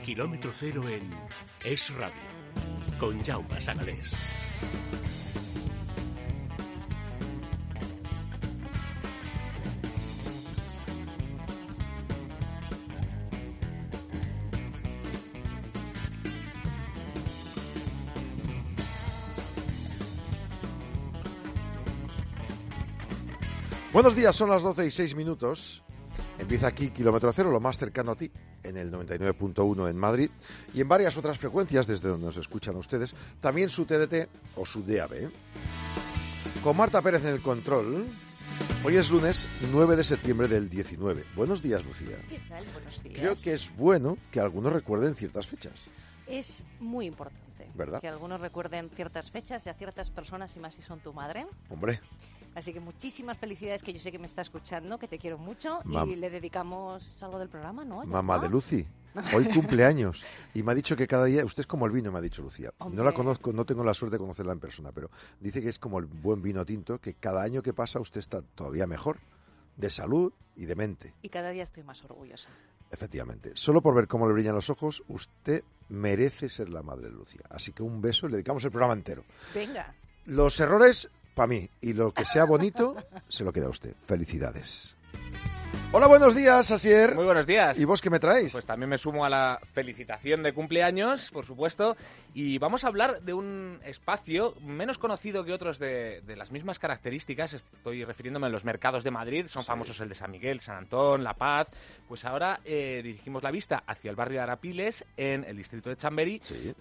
Kilómetro cero en Es Radio, con Jaume Sagalés. Buenos días, son las 12:06. Empieza aquí Kilómetro Cero, lo más cercano a ti, en el 99.1 en Madrid y en varias otras frecuencias desde donde nos escuchan ustedes. También su TDT o su DAB. Con Marta Pérez en el control. Hoy es lunes 9 de septiembre del 19. Buenos días, Lucía. ¿Qué tal? Buenos días. Creo que es bueno que algunos recuerden ciertas fechas. Es muy importante, ¿verdad? Que algunos recuerden ciertas fechas y a ciertas personas, y más si son tu madre. Hombre. Así que muchísimas felicidades, que yo sé que me está escuchando, que te quiero mucho. Y le dedicamos algo del programa, ¿no? Mamá de Lucy. Hoy cumpleaños. Y me ha dicho que cada día... Usted es como el vino, me ha dicho Lucía. Hombre. No la conozco, no tengo la suerte de conocerla en persona, pero dice que es como el buen vino tinto, que cada año que pasa usted está todavía mejor, de salud y de mente. Y cada día estoy más orgullosa. Efectivamente. Solo por ver cómo le brillan los ojos, usted merece ser la madre de Lucía. Así que un beso y le dedicamos el programa entero. Venga. Los errores, para mí. Y lo que sea bonito, se lo queda a usted. Felicidades. Hola, buenos días, Asier. Muy buenos días. ¿Y vos qué me traéis? Pues también me sumo a la felicitación de cumpleaños, por supuesto, y vamos a hablar de un espacio menos conocido que otros de las mismas características. Estoy refiriéndome a los mercados de Madrid, son famosos el de San Miguel, San Antón, La Paz. Pues ahora dirigimos la vista hacia el barrio de Arapiles, en el distrito de Chamberí,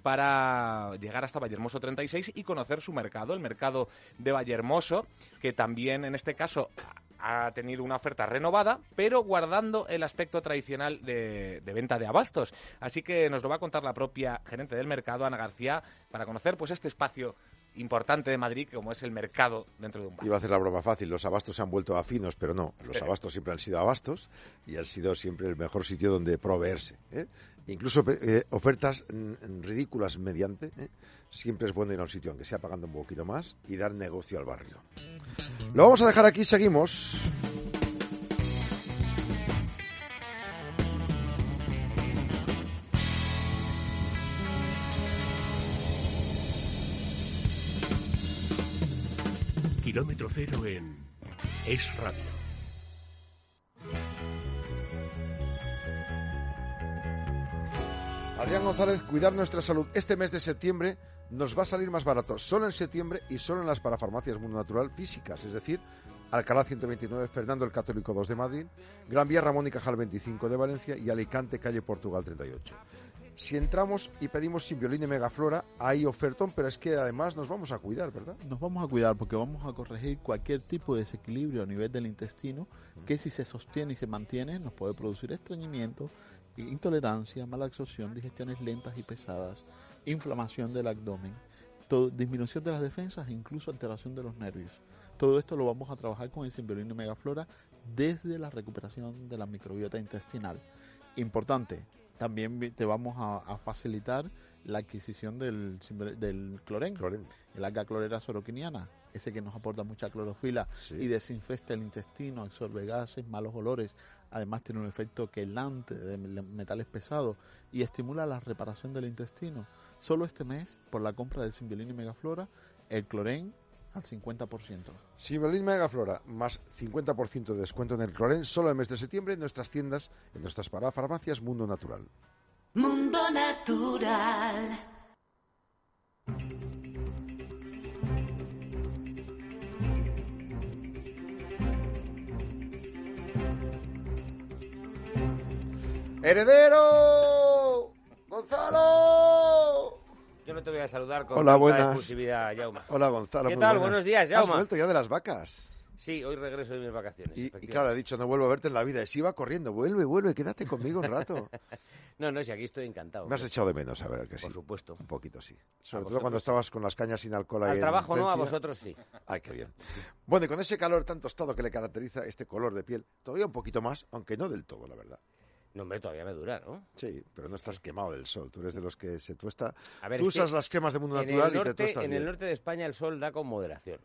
para llegar hasta Vallehermoso 36 y conocer su mercado, el mercado de Vallehermoso, que también en este caso ha tenido una oferta renovada, pero guardando el aspecto tradicional de venta de abastos. Así que nos lo va a contar la propia gerente del mercado, Ana García, para conocer pues este espacio importante de Madrid, como es el mercado dentro de un barrio. Iba a hacer la broma fácil, los abastos se han vuelto a finos, pero no, los abastos siempre han sido abastos y han sido siempre el mejor sitio donde proveerse, ¿eh? Incluso ofertas ridículas mediante, siempre es bueno ir a un sitio, aunque sea pagando un poquito más, y dar negocio al barrio. Lo vamos a dejar aquí, seguimos. Kilómetro cero en Es Radio. Adrián González, cuidar nuestra salud. Este mes de septiembre nos va a salir más barato, solo en septiembre y solo en las parafarmacias Mundo Natural físicas, es decir, Alcalá 129, Fernando el Católico 2 de Madrid, Gran Vía Ramón y Cajal 25 de Valencia y Alicante, calle Portugal 38. Si entramos y pedimos Simbiolina y Megaflora, hay ofertón, pero es que además nos vamos a cuidar, ¿verdad? Nos vamos a cuidar porque vamos a corregir cualquier tipo de desequilibrio a nivel del intestino, que si se sostiene y se mantiene nos puede producir estreñimiento, intolerancia, mala absorción, digestiones lentas y pesadas, inflamación del abdomen, disminución de las defensas e incluso alteración de los nervios. Todo esto lo vamos a trabajar con el Simbiolina y Megaflora desde la recuperación de la microbiota intestinal. Importante, también te vamos a facilitar la adquisición del clorén, el alga clorera soroquiniana, ese que nos aporta mucha clorofila y desinfecta el intestino, absorbe gases, malos olores. Además tiene un efecto quelante de metales pesados y estimula la reparación del intestino. Solo este mes, por la compra del Simbiolina y Megaflora, el clorén al 50%. Simbiolina y Megaflora, más 50% de descuento en el clorén, solo el mes de septiembre en nuestras tiendas, en nuestras parafarmacias Mundo Natural. Mundo Natural. ¡Heredero! ¡Gonzalo! Yo no te voy a saludar con Hola, tanta buenas. efusividad, Jaume. Hola, Gonzalo. ¿Qué muy tal? buenas. Buenos días, ¿Has Jaume. vuelto ya de las vacas? Sí, hoy regreso de mis vacaciones. Y claro, he dicho, no vuelvo a verte en la vida. Y si iba corriendo, vuelve, quédate conmigo un rato. No, si aquí estoy encantado. Me has echado de menos, a ver, que sí. Por supuesto. Un poquito, sí. Sobre A todo vosotros. cuando estabas con las cañas sin alcohol ahí Al en trabajo no, a Vencia. vosotros sí. Ay, qué bien. Bueno, y con ese calor tan tostado que le caracteriza este color de piel, todavía un poquito más, aunque no del todo, la verdad. No, hombre, todavía me dura, ¿no? Sí, pero no estás quemado del sol. Tú eres de los que se tuesta. A ver, Tú es que usas las cremas de Mundo en Natural el y te norte, tuestas en bien. el norte de España el sol da con moderación.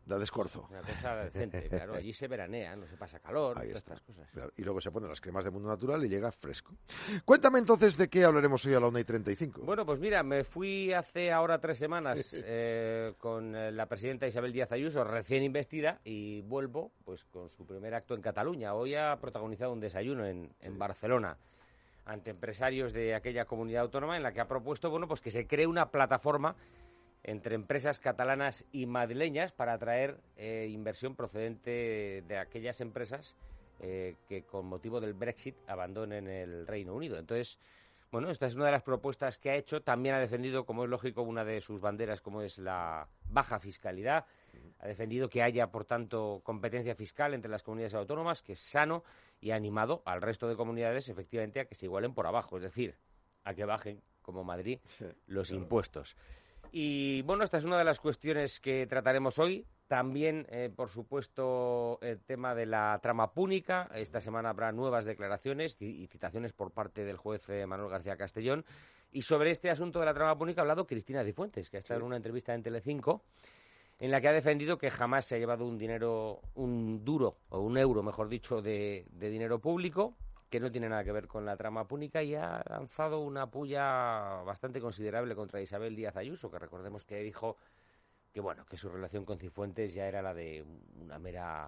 Da descorzo. Una cosa decente, claro. Allí se veranea, no se pasa calor, Ahí todas está. estas cosas. Claro, y luego se ponen las cremas de Mundo Natural y llega fresco. Cuéntame entonces de qué hablaremos hoy a la 1:35. Bueno, pues mira, me fui hace ahora 3 semanas con la presidenta Isabel Díaz Ayuso, recién investida, y vuelvo pues con su primer acto en Cataluña. Hoy ha protagonizado un desayuno en Barcelona ante empresarios de aquella comunidad autónoma, en la que ha propuesto, bueno, pues que se cree una plataforma entre empresas catalanas y madrileñas para atraer inversión procedente de aquellas empresas que con motivo del Brexit abandonen el Reino Unido. Entonces, bueno, esta es una de las propuestas que ha hecho. También ha defendido, como es lógico, una de sus banderas, como es la baja fiscalidad. Ha defendido que haya, por tanto, competencia fiscal entre las comunidades autónomas, que es sano, y ha animado al resto de comunidades, efectivamente, a que se igualen por abajo, es decir, a que bajen, como Madrid, los impuestos. Y bueno, esta es una de las cuestiones que trataremos hoy. También, por supuesto, el tema de la trama púnica. Esta semana habrá nuevas declaraciones y citaciones por parte del juez Manuel García Castellón. Y sobre este asunto de la trama púnica ha hablado Cristina Cifuentes, que ha estado en una entrevista en Telecinco, en la que ha defendido que jamás se ha llevado un euro, mejor dicho, de dinero público, que no tiene nada que ver con la trama púnica, y ha lanzado una puya bastante considerable contra Isabel Díaz Ayuso, que recordemos que dijo que bueno, que su relación con Cifuentes ya era la de una mera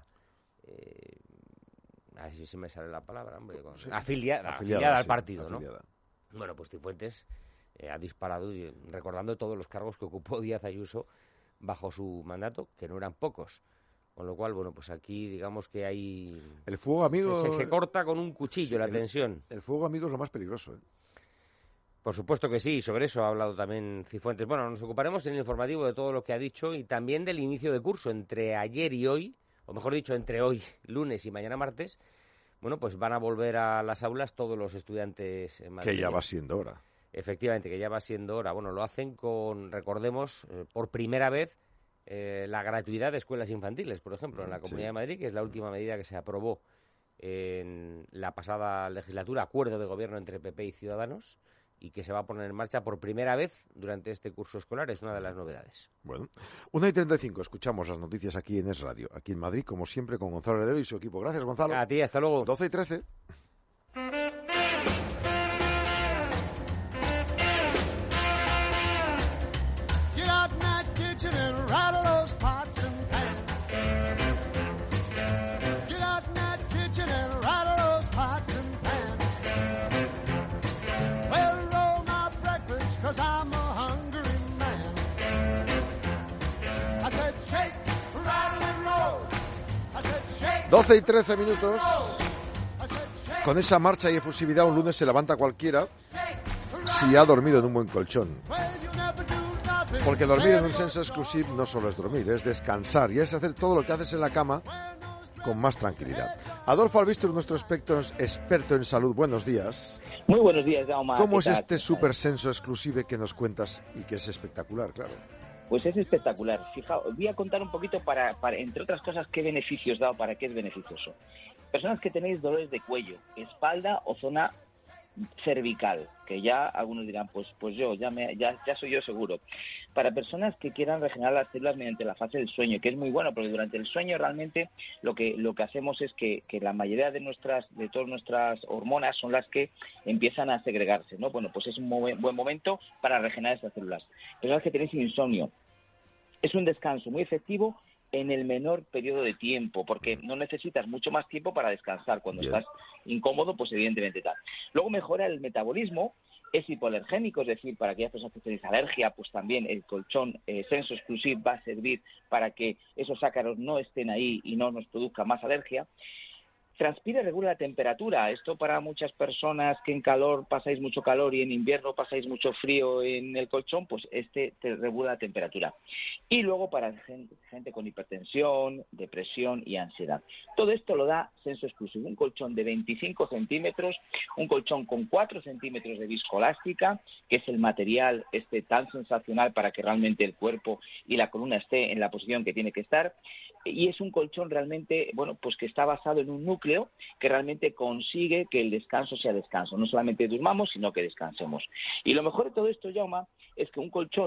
a ver si se me sale la palabra, hombre, afiliada al partido, afiliada. ¿No? Bueno, pues Cifuentes ha disparado, recordando todos los cargos que ocupó Díaz Ayuso bajo su mandato, que no eran pocos. Con lo cual, bueno, pues aquí digamos que hay... El fuego amigo... Se corta con un cuchillo la tensión. El fuego amigo es lo más peligroso, ¿eh? Por supuesto que sí, y sobre eso ha hablado también Cifuentes. Bueno, nos ocuparemos en el informativo de todo lo que ha dicho y también del inicio de curso entre ayer y hoy, o mejor dicho, entre hoy, lunes, y mañana martes. Bueno, pues van a volver a las aulas todos los estudiantes en Madrid. Que ya va siendo hora. Efectivamente, que ya va siendo hora. Bueno, lo hacen con, recordemos, por primera vez, la gratuidad de escuelas infantiles, por ejemplo, en la Comunidad de Madrid, que es la última medida que se aprobó en la pasada legislatura, acuerdo de gobierno entre PP y Ciudadanos, y que se va a poner en marcha por primera vez durante este curso escolar. Es una de las novedades. Bueno, 1:35, escuchamos las noticias aquí en Es Radio, aquí en Madrid, como siempre, con Gonzalo Heredero y su equipo. Gracias, Gonzalo. A ti, hasta luego. 12:13. I'm a hungry man. I said shake, rattle and roll. I said shake. 12:13. Con esa marcha y efusividad un lunes se levanta cualquiera si ha dormido en un buen colchón. Porque dormir en un senso exclusivo no solo es dormir, es descansar y es hacer todo lo que haces en la cama con más tranquilidad. Adolfo Albistur, nuestro experto en salud, buenos días. Muy buenos días, Jaume. ¿Cómo es este super senso exclusive que nos cuentas y que es espectacular, claro? Pues es espectacular. Fijaos, voy a contar un poquito para entre otras cosas, qué beneficios da o para qué es beneficioso. Personas que tenéis dolores de cuello, espalda o zona cervical, que ya algunos dirán, pues yo, ya soy yo seguro. Para personas que quieran regenerar las células mediante la fase del sueño, que es muy bueno, porque durante el sueño realmente lo que hacemos es que la mayoría de todas nuestras hormonas son las que empiezan a segregarse, ¿no? Bueno, pues es un buen momento para regenerar esas células. Personas que tenéis insomnio, es un descanso muy efectivo en el menor periodo de tiempo, porque no necesitas mucho más tiempo para descansar. Cuando estás incómodo, pues evidentemente tal. Luego mejora el metabolismo, es hipoalergénico, es decir, para aquellas personas que tenéis alergia, pues también el colchón Senso Exclusive va a servir para que esos ácaros no estén ahí y no nos produzca más alergia. Transpira y regula la temperatura. Esto para muchas personas que en calor pasáis mucho calor y en invierno pasáis mucho frío en el colchón, pues te regula la temperatura. Y luego para gente con hipertensión, depresión y ansiedad. Todo esto lo da Senso Exclusive. Un colchón de 25 centímetros, un colchón con 4 centímetros de viscoelástica, que es el material tan sensacional para que realmente el cuerpo y la columna esté en la posición que tiene que estar. Y es un colchón realmente, bueno, pues que está basado en un núcleo que realmente consigue que el descanso sea descanso. No solamente durmamos, sino que descansemos. Y lo mejor de todo esto, Jaume, es que un colchón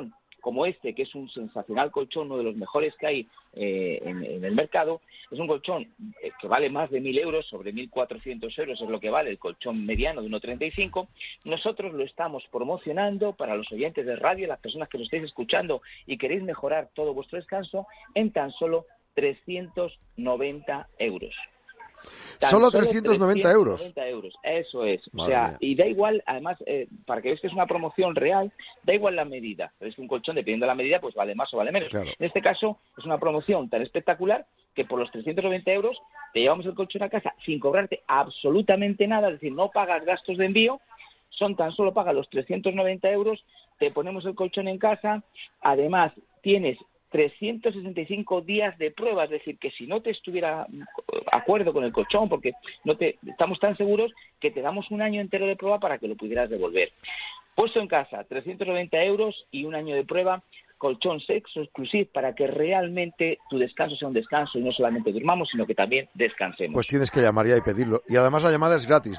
como este, que es un sensacional colchón, uno de los mejores que hay en el mercado. Es un colchón que vale más de 1.000 euros, sobre 1.400 euros es lo que vale el colchón mediano de 1,35. Nosotros lo estamos promocionando para los oyentes de radio, las personas que lo estáis escuchando y queréis mejorar todo vuestro descanso, en tan solo 390 euros. Solo 390 euros. 390 euros, eso es. Madre o sea, mía. y da igual, además, para que veáis que es una promoción real, da igual la medida. Es que un colchón, dependiendo de la medida, pues vale más o vale menos. Claro. En este caso, es una promoción tan espectacular que por los 390 euros te llevamos el colchón a casa sin cobrarte absolutamente nada, es decir, no pagas gastos de envío, tan solo pagas los 390 euros, te ponemos el colchón en casa, además tienes 365 días de prueba, es decir, que si no te estuviera acuerdo con el colchón, porque estamos tan seguros que te damos un año entero de prueba para que lo pudieras devolver. Puesto en casa, 390 euros y un año de prueba, colchón Sexo Exclusive, para que realmente tu descanso sea un descanso y no solamente durmamos, sino que también descansemos. Pues tienes que llamar ya y pedirlo. Y además la llamada es gratis,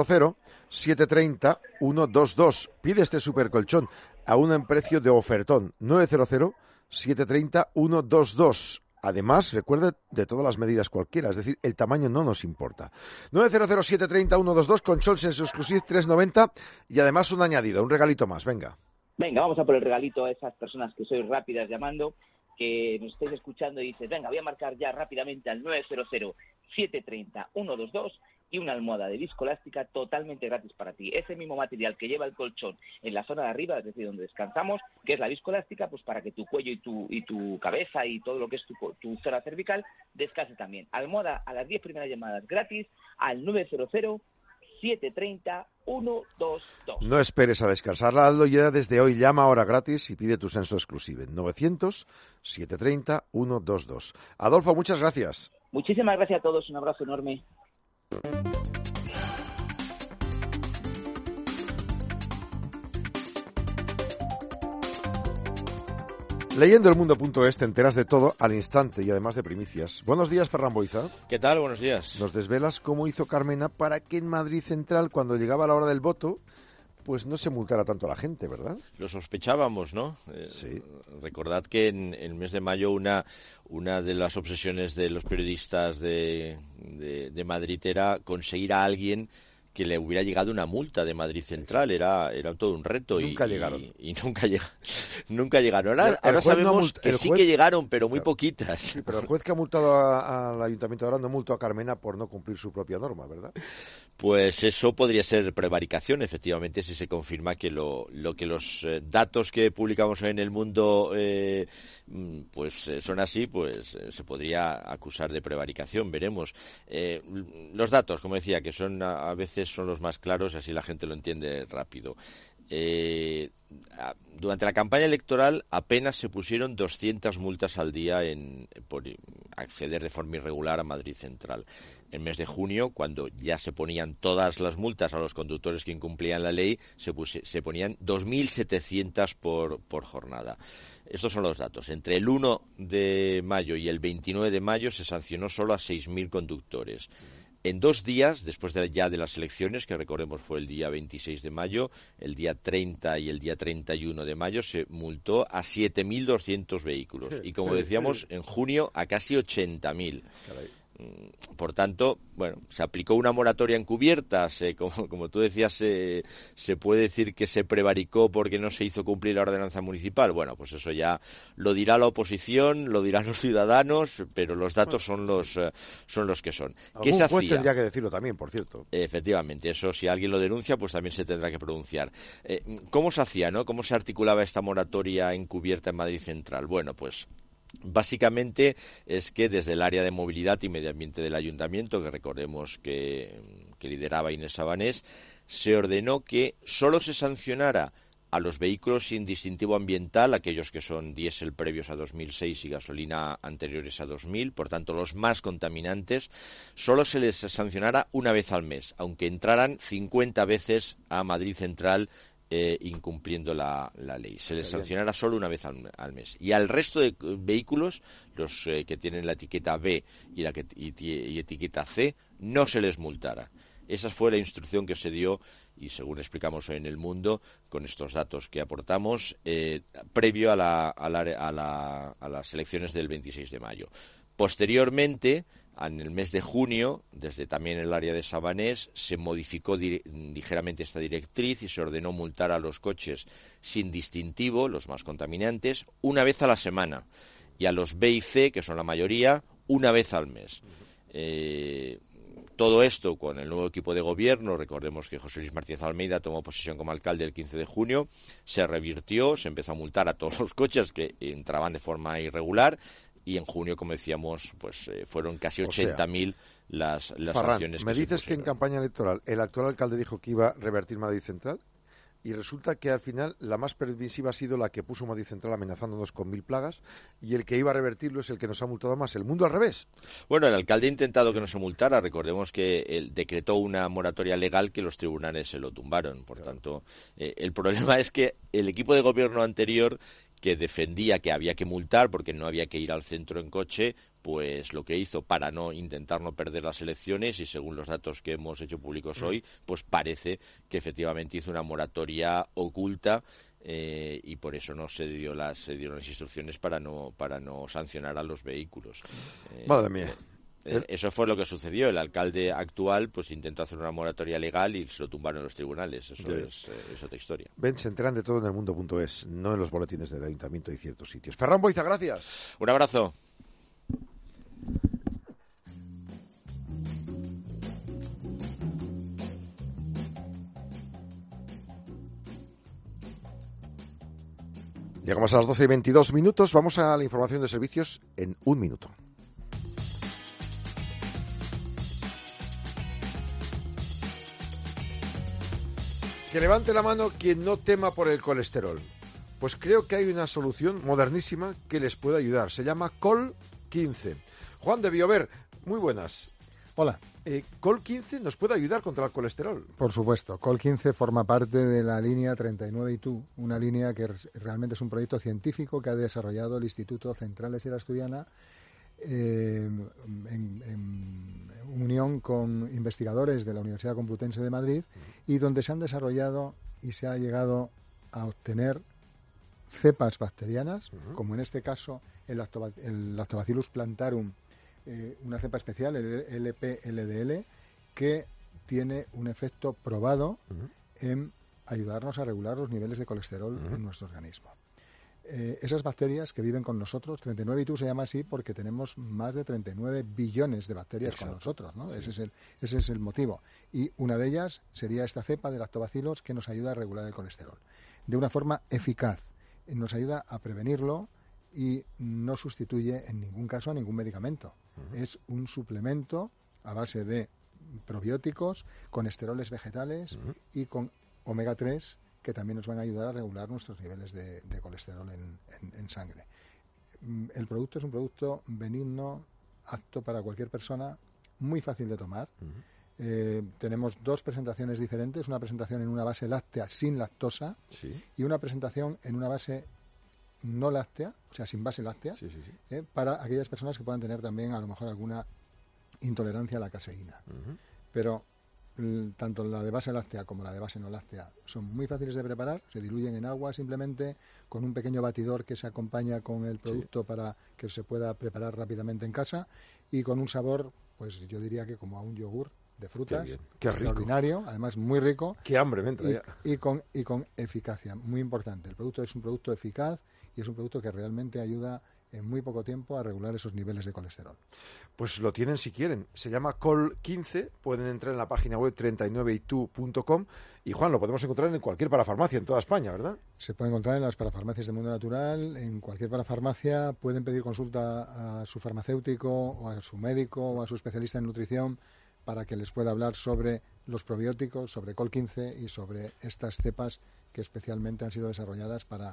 900-730-122. Pide este supercolchón a un precio de ofertón, 900-730-122. Además, recuerde de todas las medidas cualquiera, es decir, el tamaño no nos importa. 900-730-122, colchón Sexo Exclusive 390 y además un añadido, un regalito más, venga. Venga, vamos a por el regalito a esas personas que sois rápidas llamando, que nos estáis escuchando y dices, venga, voy a marcar ya rápidamente al 900-730-122 y una almohada de viscoelástica totalmente gratis para ti. Ese mismo material que lleva el colchón en la zona de arriba, es decir, donde descansamos, que es la viscoelástica, pues para que tu cuello y tu cabeza y todo lo que es tu zona cervical descanse también. Almohada a las 10 primeras llamadas gratis al 900-730-122. No esperes a descansarla, hazlo ya desde hoy. Llama ahora gratis y pide tu Sexo Exclusive. 900-730-122. Adolfo, muchas gracias. Muchísimas gracias a todos. Un abrazo enorme. Leyendo elmundo.es te enteras de todo al instante y además de primicias. Buenos días, Ferran Boiza. ¿Qué tal? Buenos días. Nos desvelas cómo hizo Carmena para que en Madrid Central, cuando llegaba la hora del voto, pues no se multara tanto a la gente, ¿verdad? Lo sospechábamos, ¿no? Sí. Recordad que en el mes de mayo una de las obsesiones de los periodistas de Madrid era conseguir a alguien que le hubiera llegado una multa de Madrid Central. Era todo un reto. Nunca llegaron. Y nunca llegaron. Ahora sabemos que sí que llegaron, pero muy poquitas. Sí, pero el juez que ha multado al ayuntamiento ahora no multó a Carmena por no cumplir su propia norma, ¿verdad? Pues eso podría ser prevaricación, efectivamente, si se confirma que lo que los datos que publicamos en El Mundo pues son así, pues se podría acusar de prevaricación, veremos. Los datos, como decía, que son a veces son los más claros, así la gente lo entiende rápido. Durante la campaña electoral apenas se pusieron 200 multas al día por acceder de forma irregular a Madrid Central. En el mes de junio, cuando ya se ponían todas las multas a los conductores que incumplían la ley, se ponían 2.700 por jornada. Estos son los datos. Entre el 1 de mayo y el 29 de mayo se sancionó solo a 6.000 conductores. En 2 días, después ya de las elecciones, que recordemos fue el día 26 de mayo, el día 30 y el día 31 de mayo, se multó a 7.200 vehículos. Y como decíamos, en junio a casi 80.000. Por tanto, bueno, se aplicó una moratoria encubierta, como tú decías, se puede decir que se prevaricó porque no se hizo cumplir la ordenanza municipal. Bueno, pues eso ya lo dirá la oposición, lo dirán los ciudadanos, pero los datos son los que son. ¿Qué se hacía? Algún juez tendría que decirlo también, por cierto. Efectivamente, eso si alguien lo denuncia, pues también se tendrá que pronunciar. ¿Cómo se hacía, no? ¿Cómo se articulaba esta moratoria encubierta en Madrid Central? Bueno, pues básicamente es que desde el área de movilidad y medio ambiente del ayuntamiento, que recordemos que lideraba Inés Sabanés, se ordenó que solo se sancionara a los vehículos sin distintivo ambiental, aquellos que son diésel previos a 2006 y gasolina anteriores a 2000, por tanto los más contaminantes, solo se les sancionara una vez al mes, aunque entraran 50 veces a Madrid Central incumpliendo la ley. Se les sancionará solo una vez al mes. Y al resto de vehículos, los que tienen la etiqueta B y etiqueta C, no se les multará. Esa fue la instrucción que se dio, y según explicamos hoy en El Mundo, con estos datos que aportamos, previo a las elecciones del 26 de mayo. Posteriormente, en el mes de junio, desde también el área de Sabanés, se modificó ligeramente esta directriz y se ordenó multar a los coches sin distintivo, los más contaminantes, una vez a la semana, y a los B y C, que son la mayoría, una vez al mes. Todo esto con el nuevo equipo de gobierno. Recordemos que José Luis Martínez Almeida tomó posesión como alcalde el 15 de junio, se revirtió, se empezó a multar a todos los coches que entraban de forma irregular, y en junio, como decíamos, pues fueron casi 80.000 las sanciones. ¿Me dices que en campaña electoral el actual alcalde dijo que iba a revertir Madrid Central? Y resulta que al final la más permisiva ha sido la que puso Madrid Central amenazándonos con 1.000 plagas, y el que iba a revertirlo es el que nos ha multado más. El mundo al revés. Bueno, el alcalde ha intentado que no se multara. Recordemos que él decretó una moratoria legal que los tribunales se lo tumbaron. Por tanto, el problema es que el equipo de gobierno anterior, que defendía que había que multar porque no había que ir al centro en coche, pues lo que hizo para intentar no perder las elecciones, y según los datos que hemos hecho públicos hoy, pues parece que efectivamente hizo una moratoria oculta, y por eso no se dieron las instrucciones para no sancionar a los vehículos. Madre mía. Eso fue lo que sucedió. El alcalde actual pues intentó hacer una moratoria legal y se lo tumbaron los tribunales. Eso es otra historia. Ven, se enteran de todo en elmundo.es, no en los boletines del ayuntamiento y ciertos sitios. Ferran Boiza, gracias. Un abrazo. Llegamos a las 12:22. Vamos a la información de servicios en un minuto. Que levante la mano quien no tema por el colesterol. Pues creo que hay una solución modernísima que les puede ayudar. Se llama Col15. Juan de Biover, muy buenas. Hola. Col15 nos puede ayudar contra el colesterol. Por supuesto. Col15 forma parte de la línea 39ITU, una línea que realmente es un proyecto científico que ha desarrollado el Instituto Central de Sierra Asturiana en unión con investigadores de la Universidad Complutense de Madrid, y donde se han desarrollado y se ha llegado a obtener cepas bacterianas, como en este caso el Lactobacillus plantarum, una cepa especial, el LP-LDL, que tiene un efecto probado en ayudarnos a regular los niveles de colesterol en nuestro organismo. Esas bacterias que viven con nosotros, 39ITU se llama así porque tenemos más de 39 billones de bacterias con nosotros, ¿no? Sí. Ese es el motivo. Y una de ellas sería esta cepa de lactobacillus que nos ayuda a regular el colesterol de una forma eficaz. Nos ayuda a prevenirlo y no sustituye en ningún caso a ningún medicamento. Es un suplemento a base de probióticos, con esteroles vegetales y con omega 3, que también nos van a ayudar a regular nuestros niveles de colesterol en sangre. El producto es un producto benigno, apto para cualquier persona, muy fácil de tomar. Tenemos dos presentaciones diferentes, una presentación en una base láctea sin lactosa y una presentación en una base no láctea, o sea, sin base láctea, para aquellas personas que puedan tener también a lo mejor alguna intolerancia a la caseína. Pero tanto la de base láctea como la de base no láctea son muy fáciles de preparar, se diluyen en agua simplemente con un pequeño batidor que se acompaña con el producto para que se pueda preparar rápidamente en casa, y con un sabor, pues yo diría que como a un yogur de frutas, Qué extraordinario, rico. Además muy rico. Qué hambre me entra ya. Y con eficacia, muy importante. El producto es un producto eficaz y es un producto que realmente ayuda en muy poco tiempo a regular esos niveles de colesterol. Pues lo tienen si quieren. Se llama Col15. Pueden entrar en la página web 39itu.com. Y Juan, lo podemos encontrar en cualquier parafarmacia en toda España, ¿verdad? Se puede encontrar en las parafarmacias del Mundo Natural, en cualquier parafarmacia. Pueden pedir consulta a su farmacéutico o a su médico o a su especialista en nutrición para que les pueda hablar sobre los probióticos, sobre Col15 y sobre estas cepas que especialmente han sido desarrolladas para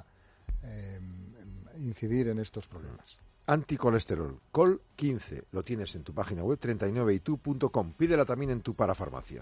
incidir en estos problemas. Anticolesterol, Col15. Lo tienes en tu página web 39itu.com. Pídela también en tu parafarmacia.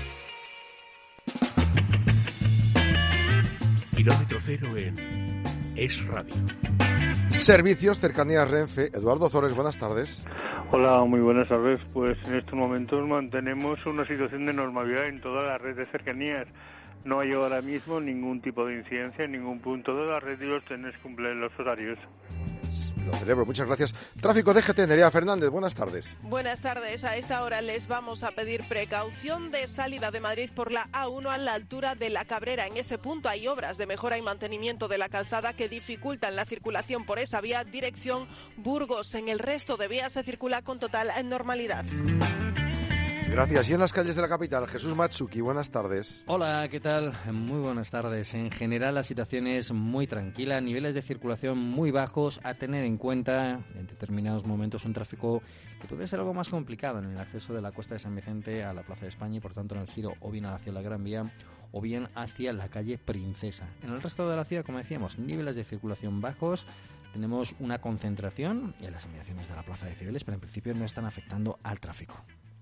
Kilómetro cero es radio. Servicios, cercanías Renfe. Eduardo Zores, buenas tardes. Hola, muy buenas tardes. Pues en estos momentos mantenemos una situación de normalidad en toda la red de cercanías. No hay ahora mismo ningún tipo de incidencia en ningún punto de la red y los trenes cumplen los horarios. Lo celebro, muchas gracias. Tráfico DGT, Nerea Fernández, buenas tardes. Buenas tardes. A esta hora les vamos a pedir precaución de salida de Madrid por la A1 a la altura de La Cabrera. En ese punto hay obras de mejora y mantenimiento de la calzada que dificultan la circulación por esa vía, dirección Burgos. En el resto de vías se circula con total normalidad. Gracias. Y en las calles de la capital, Jesús Matsuki, buenas tardes. Hola, ¿qué tal? Muy buenas tardes. En general la situación es muy tranquila, niveles de circulación muy bajos, a tener en cuenta en determinados momentos un tráfico que puede ser algo más complicado en el acceso de la Cuesta de San Vicente a la Plaza de España y por tanto en el giro o bien hacia la Gran Vía o bien hacia la calle Princesa. En el resto de la ciudad, como decíamos, niveles de circulación bajos. Tenemos una concentración en las inmediaciones de la Plaza de Cibeles, pero en principio no están afectando al tráfico.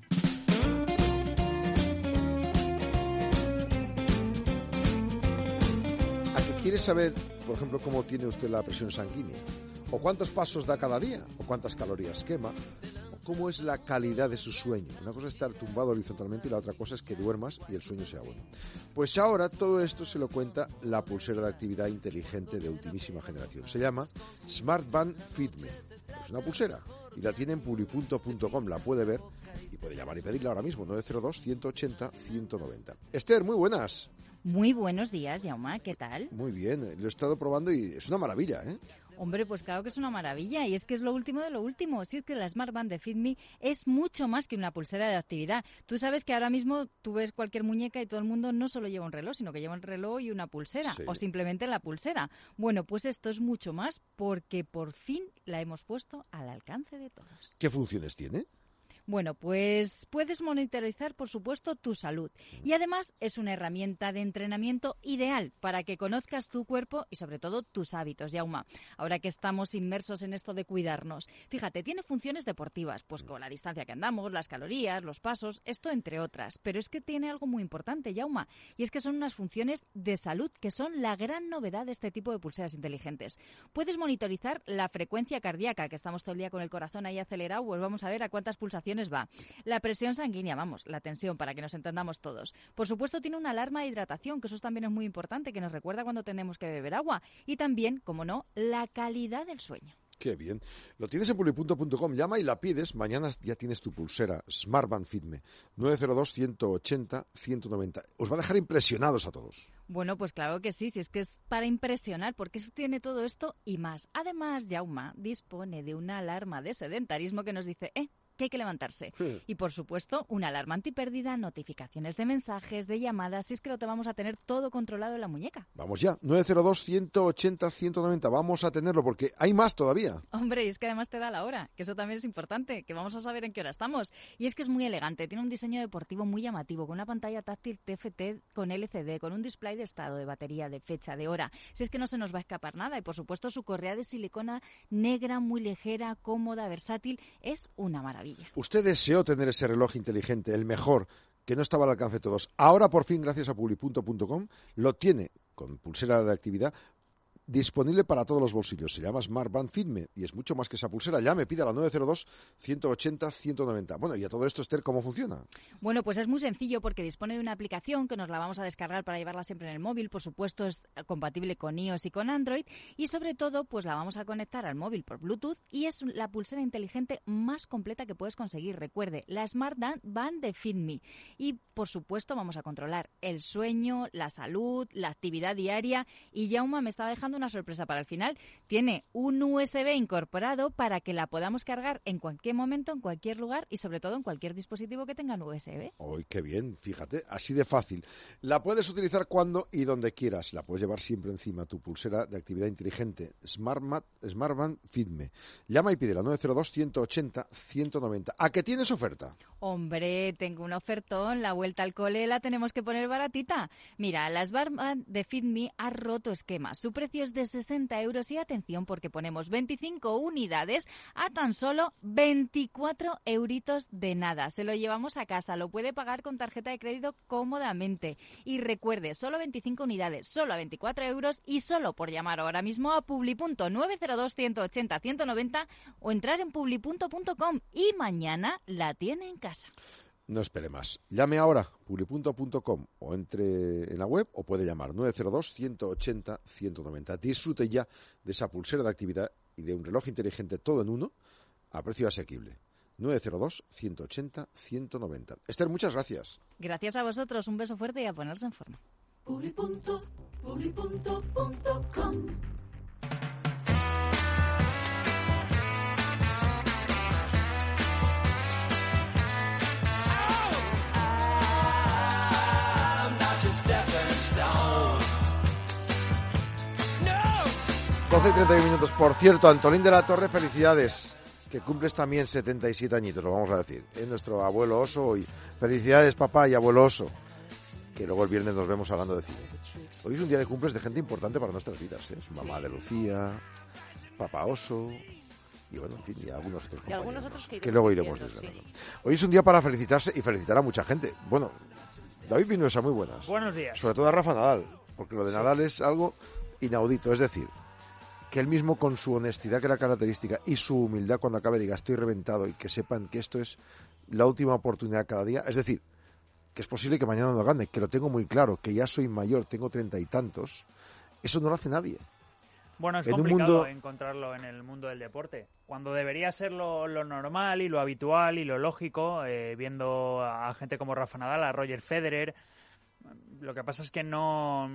¿Quiere saber, por ejemplo, cómo tiene usted la presión sanguínea? ¿O cuántos pasos da cada día? ¿O cuántas calorías quema? ¿O cómo es la calidad de su sueño? Una cosa es estar tumbado horizontalmente y la otra cosa es que duermas y el sueño sea bueno. Pues ahora todo esto se lo cuenta la pulsera de actividad inteligente de ultimísima generación. Se llama Smart Band Fitme. Es una pulsera y la tiene en publi.com. La puede ver y puede llamar y pedirla ahora mismo, 902-180-190. Esther, muy buenas. Muy buenos días, Jaume, ¿qué tal? Muy bien, lo he estado probando y es una maravilla, ¿eh? Hombre, pues claro que es una maravilla y es que es lo último de lo último. Si es que la Smart Band de Fitme es mucho más que una pulsera de actividad. Tú sabes que ahora mismo tú ves cualquier muñeca y todo el mundo no solo lleva un reloj, sino que lleva un reloj y una pulsera, sí, o simplemente la pulsera. Bueno, pues esto es mucho más porque por fin la hemos puesto al alcance de todos. ¿Qué funciones tiene? Bueno, pues puedes monitorizar, por supuesto, tu salud. Y además es una herramienta de entrenamiento ideal para que conozcas tu cuerpo y, sobre todo, tus hábitos, Jaume. Ahora que estamos inmersos en esto de cuidarnos. Fíjate, tiene funciones deportivas, pues con la distancia que andamos, las calorías, los pasos, esto entre otras. Pero es que tiene algo muy importante, Jaume, y es que son unas funciones de salud que son la gran novedad de este tipo de pulseras inteligentes. Puedes monitorizar la frecuencia cardíaca, que estamos todo el día con el corazón ahí acelerado, pues vamos a ver a cuántas pulsaciones va. La presión sanguínea, vamos, la tensión, para que nos entendamos todos. Por supuesto, tiene una alarma de hidratación, que eso también es muy importante, que nos recuerda cuando tenemos que beber agua. Y también, como no, la calidad del sueño. Qué bien. Lo tienes en publi.com. Llama y la pides. Mañana ya tienes tu pulsera Smart Band Fitme. 902-180-190. Os va a dejar impresionados a todos. Bueno, pues claro que sí, si es que es para impresionar, porque eso tiene todo esto y más. Además, Jaume dispone de una alarma de sedentarismo que nos dice, que hay que levantarse. Sí. Y, por supuesto, una alarma antipérdida, notificaciones de mensajes, de llamadas, si es que lo te vamos a tener todo controlado en la muñeca. Vamos ya, 902-180-190, vamos a tenerlo, porque hay más todavía. Hombre, y es que además te da la hora, que eso también es importante, que vamos a saber en qué hora estamos. Y es que es muy elegante, tiene un diseño deportivo muy llamativo, con una pantalla táctil TFT con LCD, con un display de estado, de batería, de fecha, de hora. Si es que no se nos va a escapar nada. Y, por supuesto, su correa de silicona negra, muy ligera, cómoda, versátil, es una maravilla. Usted deseó tener ese reloj inteligente, el mejor, que no estaba al alcance de todos. Ahora, por fin, gracias a publi.com, lo tiene con pulsera de actividad disponible para todos los bolsillos. Se llama Smart Band Fitme y es mucho más que esa pulsera. Llame, pídala 902-180-190. Bueno, y a todo esto, Esther, ¿cómo funciona? Bueno, pues es muy sencillo porque dispone de una aplicación que nos la vamos a descargar para llevarla siempre en el móvil. Por supuesto, es compatible con iOS y con Android. Y sobre todo, pues la vamos a conectar al móvil por Bluetooth y es la pulsera inteligente más completa que puedes conseguir. Recuerde, la Smart Band de Fitme. Y, por supuesto, vamos a controlar el sueño, la salud, la actividad diaria. Y Jaume me estaba dejando una sorpresa para el final. Tiene un USB incorporado para que la podamos cargar en cualquier momento, en cualquier lugar y sobre todo en cualquier dispositivo que tenga un USB. ¡Ay, qué bien! Fíjate, así de fácil. La puedes utilizar cuando y donde quieras. La puedes llevar siempre encima, tu pulsera de actividad inteligente Smart Band Fitme. Llama y pídela 902-180-190. ¿A qué tienes oferta? Hombre, tengo un ofertón. La vuelta al cole la tenemos que poner baratita. Mira, la Smart Band de Fitme ha roto esquemas. Su precio es menos de 60 euros. Y atención, porque ponemos 25 unidades a tan solo 24 euritos de nada. Se lo llevamos a casa, lo puede pagar con tarjeta de crédito cómodamente. Y recuerde, solo 25 unidades, solo a 24 euros y solo por llamar ahora mismo a publi.902 180 190 o entrar en publi.com y mañana la tiene en casa. No espere más. Llame ahora, publi.com, o entre en la web, o puede llamar 902 180 190. Disfrute ya de esa pulsera de actividad y de un reloj inteligente todo en uno a precio asequible. 902 180 190. Esther, muchas gracias. Gracias a vosotros, un beso fuerte y a ponerse en forma. Publi.com. 12:31. Por cierto, Antolín de la Torre, felicidades, que cumples también 77 añitos, lo vamos a decir. Es nuestro abuelo oso hoy. Felicidades, papá y abuelo oso, que luego el viernes nos vemos hablando de cine. Hoy es un día de cumples de gente importante para nuestras vidas, ¿eh? Su mamá de Lucía, papá oso, y bueno, en fin, y algunos otros compañeros, algunos otros que luego iremos desgranando. Sí. Hoy es un día para felicitarse y felicitar a mucha gente. Bueno, David Vinuesa, muy buenas. Buenos días. Sobre todo a Rafa Nadal, porque lo de Nadal es algo inaudito, es decir, que él mismo con su honestidad que era característica y su humildad cuando acabe diga estoy reventado y que sepan que esto es la última oportunidad cada día, es decir, que es posible que mañana no gane, que lo tengo muy claro, que ya soy mayor, tengo 30 y tantos, eso no lo hace nadie. Bueno, es complicado encontrarlo en el mundo del deporte, cuando debería ser lo normal y lo habitual y lo lógico, viendo a gente como Rafa Nadal, a Roger Federer. Lo que pasa es que no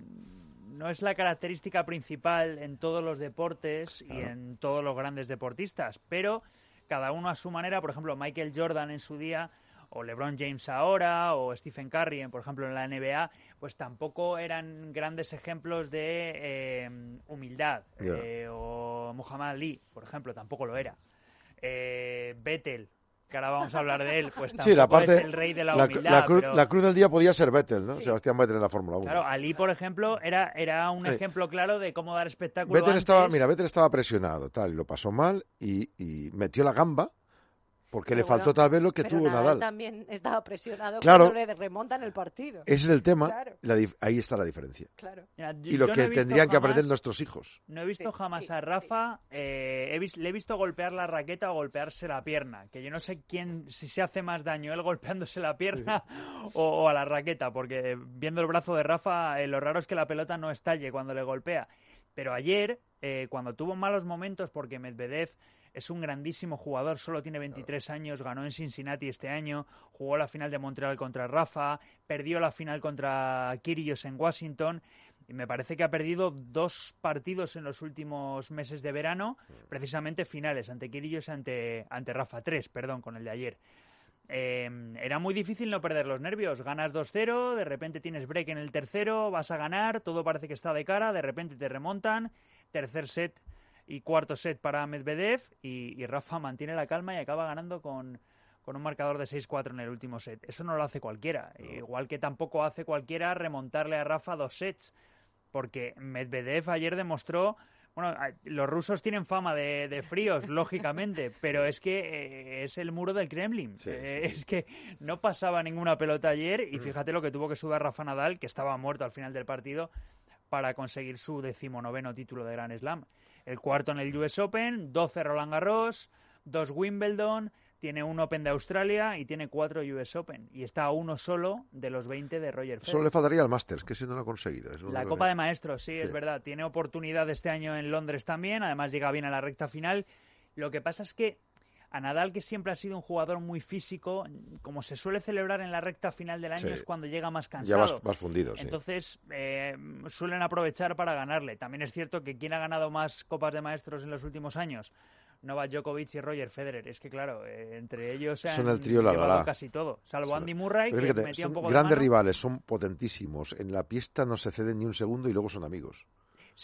es la característica principal en todos los deportes y en todos los grandes deportistas, pero cada uno a su manera. Por ejemplo, Michael Jordan en su día, o LeBron James ahora, o Stephen Curry, por ejemplo, en la NBA, pues tampoco eran grandes ejemplos de humildad. O Muhammad Ali, por ejemplo, tampoco lo era. Vettel, que ahora vamos a hablar de él, pues tampoco la parte, es el rey de la humildad. La cruz del día podía ser Vettel, ¿no? Sí. Sebastián Vettel en la Fórmula 1. Claro, Ali, por ejemplo, era un ejemplo claro de cómo dar espectáculo Vettel antes. Vettel estaba presionado, tal, y lo pasó mal y metió la gamba porque le faltó tal vez lo que tuvo Nadal. También estaba presionado claro, cuando le remontan el partido. Ese es el tema, claro. Ahí está la diferencia. Claro. Mira, y lo que tendrían que aprender nuestros hijos. No he visto jamás a Rafa, le he visto golpear la raqueta o golpearse la pierna, que yo no sé si se hace más daño él golpeándose la pierna o a la raqueta, porque viendo el brazo de Rafa, lo raro es que la pelota no estalle cuando le golpea. Pero ayer, cuando tuvo malos momentos, porque Medvedev es un grandísimo jugador, solo tiene 23 años, ganó en Cincinnati este año, jugó la final de Montreal contra Rafa, perdió la final contra Kyrgios en Washington, y me parece que ha perdido 2 partidos en los últimos meses de verano, precisamente finales, ante Kyrgios y ante Rafa, 3, perdón, con el de ayer. Era muy difícil no perder los nervios, ganas 2-0, de repente tienes break en el tercero, vas a ganar, todo parece que está de cara, de repente te remontan, tercer set y cuarto set para Medvedev y Rafa mantiene la calma y acaba ganando con un marcador de 6-4 en el último set. Eso no lo hace cualquiera, igual que tampoco hace cualquiera remontarle a Rafa 2 sets, porque Medvedev ayer demostró. Bueno, los rusos tienen fama de fríos, lógicamente, pero es que es el muro del Kremlin. Sí. Es que no pasaba ninguna pelota ayer y fíjate lo que tuvo que sudar Rafa Nadal, que estaba muerto al final del partido, para conseguir su 19º título de Grand Slam. El cuarto en el US Open, 12 Roland Garros, 2 Wimbledon, tiene un Open de Australia y tiene 4 US Open. Y está a uno solo de los 20 de Roger Federer. Solo le faltaría al Masters, que ese no lo ha conseguido. La Copa de Maestros, sí, es verdad. Tiene oportunidad este año en Londres también. Además llega bien a la recta final. Lo que pasa es que a Nadal, que siempre ha sido un jugador muy físico, como se suele celebrar en la recta final del año, es cuando llega más cansado. Ya vas fundido, Entonces, suelen aprovechar para ganarle. También es cierto que ¿quién ha ganado más Copas de Maestros en los últimos años? Novak Djokovic y Roger Federer. Es que, claro, entre ellos se han llevado casi todo. Salvo Andy Murray, que metía un poco de grandes rivales, son potentísimos. En la pista no se ceden ni un segundo y luego son amigos. Sí.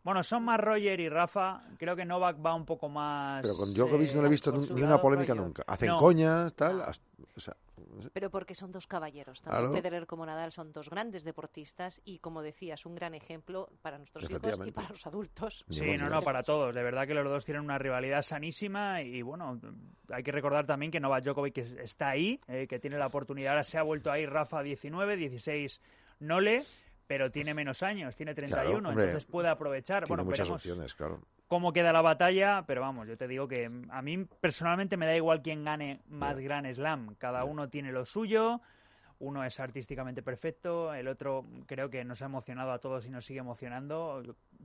Bueno, son más Roger y Rafa. Creo que Novak va un poco más... Pero con Djokovic no le he visto ni una polémica nunca. Hacen coñas, tal... O sea, no sé. Pero porque son dos caballeros. Tanto Federer como Nadal son dos grandes deportistas y, como decías, un gran ejemplo para nuestros hijos y para los adultos. Sí, no, para todos. De verdad que los dos tienen una rivalidad sanísima y, bueno, hay que recordar también que Novak Djokovic está ahí, que tiene la oportunidad. Ahora se ha vuelto ahí Rafa 19, 16 Nole, pero tiene menos años, tiene 31, claro, entonces puede aprovechar. Tiene muchas veremos opciones, claro. Cómo queda la batalla, pero vamos, yo te digo que a mí personalmente me da igual quién gane más Grand Slam. Cada uno tiene lo suyo, uno es artísticamente perfecto, el otro creo que nos ha emocionado a todos y nos sigue emocionando.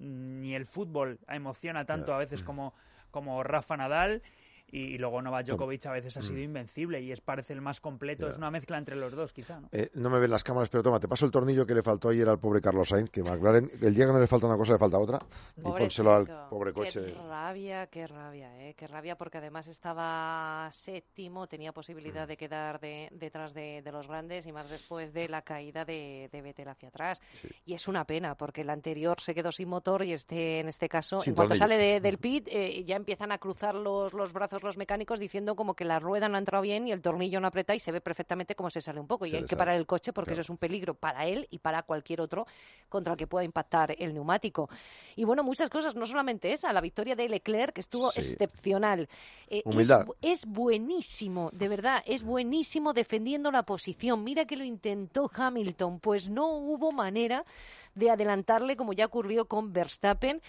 Ni el fútbol emociona tanto a veces como Rafa Nadal. Y luego Novak Djokovic a veces ha sido invencible y parece el más completo. Es una mezcla entre los dos, quizá, ¿no? No me ven las cámaras, pero toma, te paso el tornillo que le faltó ayer al pobre Carlos Sainz, que McLaren, el día que no le falta una cosa, le falta otra. Y pónselo al pobre coche. Qué rabia, porque además estaba séptimo, tenía posibilidad de quedar detrás de los grandes y más después de la caída de Vettel hacia atrás. Sí. Y es una pena, porque el anterior se quedó sin motor y en este caso, en cuanto sale del pit, ya empiezan a cruzar los brazos los mecánicos diciendo como que la rueda no ha entrado bien y el tornillo no aprieta y se ve perfectamente cómo se sale un poco y hay que parar el coche porque eso es un peligro para él y para cualquier otro contra el que pueda impactar el neumático. Y bueno, muchas cosas, no solamente esa, la victoria de Leclerc que estuvo excepcional. Humildad. Es buenísimo, de verdad, es buenísimo defendiendo la posición. Mira que lo intentó Hamilton, pues no hubo manera de adelantarle como ya ocurrió con Verstappen.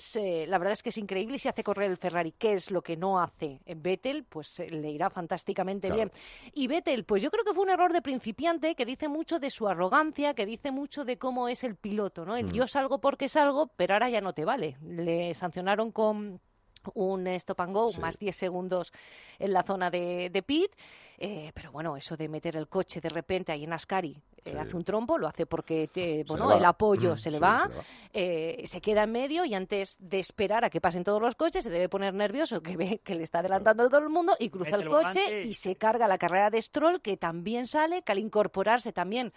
La verdad es que es increíble y si hace correr el Ferrari, que es lo que no hace Vettel, pues le irá fantásticamente bien. Y Vettel, pues yo creo que fue un error de principiante que dice mucho de su arrogancia, que dice mucho de cómo es el piloto, ¿no? Yo salgo porque salgo, pero ahora ya no te vale. Le sancionaron con un stop and go, más 10 segundos en la zona de pit. Pero bueno, eso de meter el coche de repente ahí en Ascari, hace un trompo, lo hace porque el apoyo se le va, se queda en medio y antes de esperar a que pasen todos los coches se debe poner nervioso, que ve que le está adelantando todo el mundo y cruza el coche y se carga la carrera de Stroll, que también sale, que al incorporarse también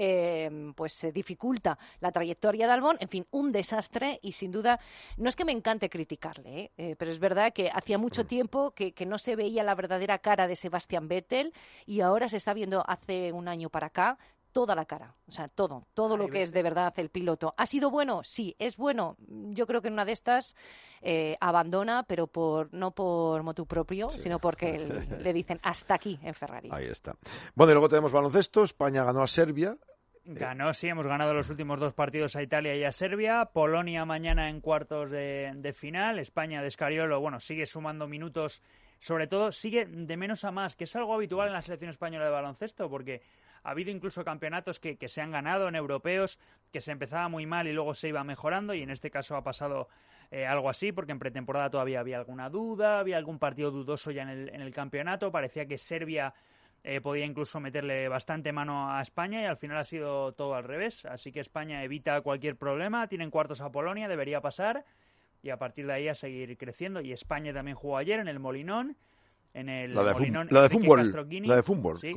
pues se dificulta la trayectoria de Albon. En fin, un desastre y sin duda, no es que me encante criticarle, pero es verdad que hacía mucho tiempo que no se veía la verdadera cara de Sebastián Vettel y ahora se está viendo hace un año para acá toda la cara, o sea, todo lo que es de verdad el piloto. ¿Ha sido bueno? Sí, es bueno. Yo creo que en una de estas abandona, pero no por motu propio, sino porque le dicen hasta aquí en Ferrari. Ahí está. Bueno, y luego tenemos baloncesto. España ganó a Serbia. Hemos ganado los últimos 2 partidos a Italia y a Serbia. Polonia mañana en cuartos de final. España de Scariolo, sigue sumando minutos. Sobre todo, sigue de menos a más, que es algo habitual en la selección española de baloncesto, porque ha habido incluso campeonatos que se han ganado en europeos, que se empezaba muy mal y luego se iba mejorando, y en este caso ha pasado algo así, porque en pretemporada todavía había alguna duda, había algún partido dudoso ya en el campeonato, parecía que Serbia podía incluso meterle bastante mano a España y al final ha sido todo al revés, así que España evita cualquier problema, tienen cuartos a Polonia, debería pasar. Y a partir de ahí a seguir creciendo. Y España también jugó ayer en el Molinón. La de fútbol. Sí,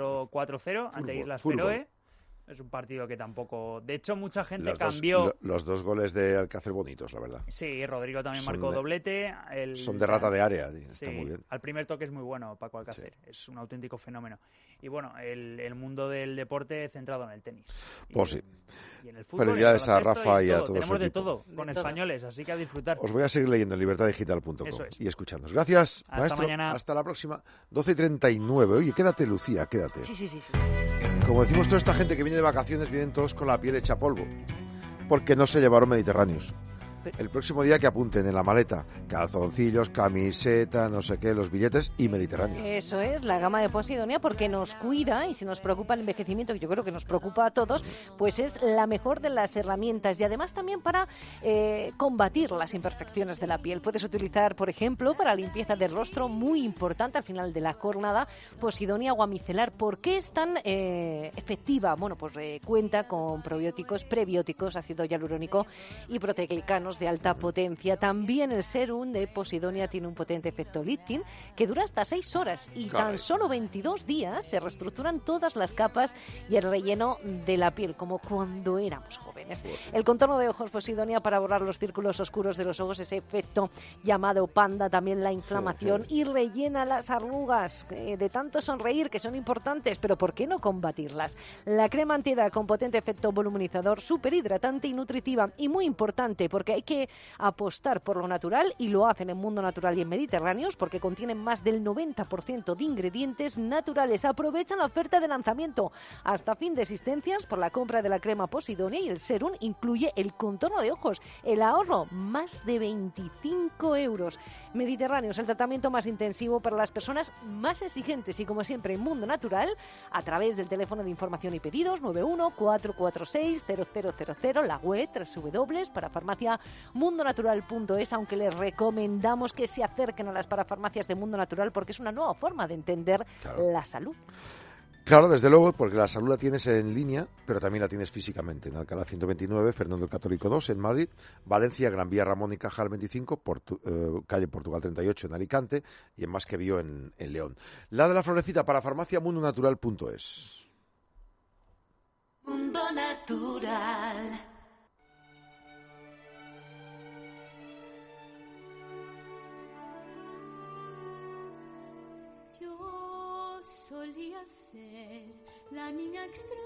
4-0 ante Islas Feroe. Es un partido que tampoco... De hecho, mucha gente cambió... Los 2 goles de Alcácer bonitos, la verdad. Sí, Rodrigo también marcó doblete. Son de rata de área, está muy bien. Al primer toque es muy bueno Paco Alcácer. Sí. Es un auténtico fenómeno. Y bueno, el mundo del deporte centrado en el tenis. Pues sí. Y en el fútbol, felicidades a Rafa y a todos. Tenemos de todo con españoles, así que a disfrutar. Os voy a seguir leyendo en libertaddigital.com y escuchándonos. Gracias, hasta maestro. Mañana. Hasta la próxima. 12:39. Oye, quédate, Lucía, quédate. Sí. Como decimos, toda esta gente que viene de vacaciones vienen todos con la piel hecha polvo, porque no se llevaron mediterráneos. El próximo día que apunten en la maleta calzoncillos, camiseta, no sé qué, los billetes y mediterráneos. Eso es, la gama de Posidonia, porque nos cuida y si nos preocupa el envejecimiento, que yo creo que nos preocupa a todos, pues es la mejor de las herramientas y además también para combatir las imperfecciones de la piel. Puedes utilizar, por ejemplo, para limpieza del rostro, muy importante al final de la jornada, Posidonia agua micelar. ¿Por qué es tan efectiva? Bueno, pues cuenta con probióticos, prebióticos, ácido hialurónico y proteoglicanos ojos de alta potencia. También el serum de Posidonia tiene un potente efecto lifting que dura hasta 6 horas y tan solo 22 días se reestructuran todas las capas y el relleno de la piel, como cuando éramos jóvenes. El contorno de ojos Posidonia para borrar los círculos oscuros de los ojos, ese efecto llamado panda, también la inflamación y rellena las arrugas de tanto sonreír, que son importantes, pero ¿por qué no combatirlas? La crema antiedad con potente efecto voluminizador, súper hidratante y nutritiva, y muy importante porque hay que apostar por lo natural y lo hacen en Mundo Natural y en Mediterráneos porque contienen más del 90% de ingredientes naturales. Aprovecha la oferta de lanzamiento hasta fin de existencias por la compra de la crema Posidonia, y el serum incluye el contorno de ojos. El ahorro, más de 25 euros. Mediterráneos, el tratamiento más intensivo para las personas más exigentes, y como siempre en Mundo Natural, a través del teléfono de información y pedidos 91-446-0000, la web www.parafarmaciamundonatural.es, aunque les recomendamos que se acerquen a las parafarmacias de Mundo Natural porque es una nueva forma de entender la salud. Claro, desde luego, porque la salud la tienes en línea, pero también la tienes físicamente. En Alcalá 129, Fernando el Católico 2, en Madrid, Valencia, Gran Vía Ramón y Cajal 25, calle Portugal 38, en Alicante, y en Más que Bio, en León. La de la Florecita, para farmaciamundonatural.es. Mundo Natural. Solía ser la niña extraña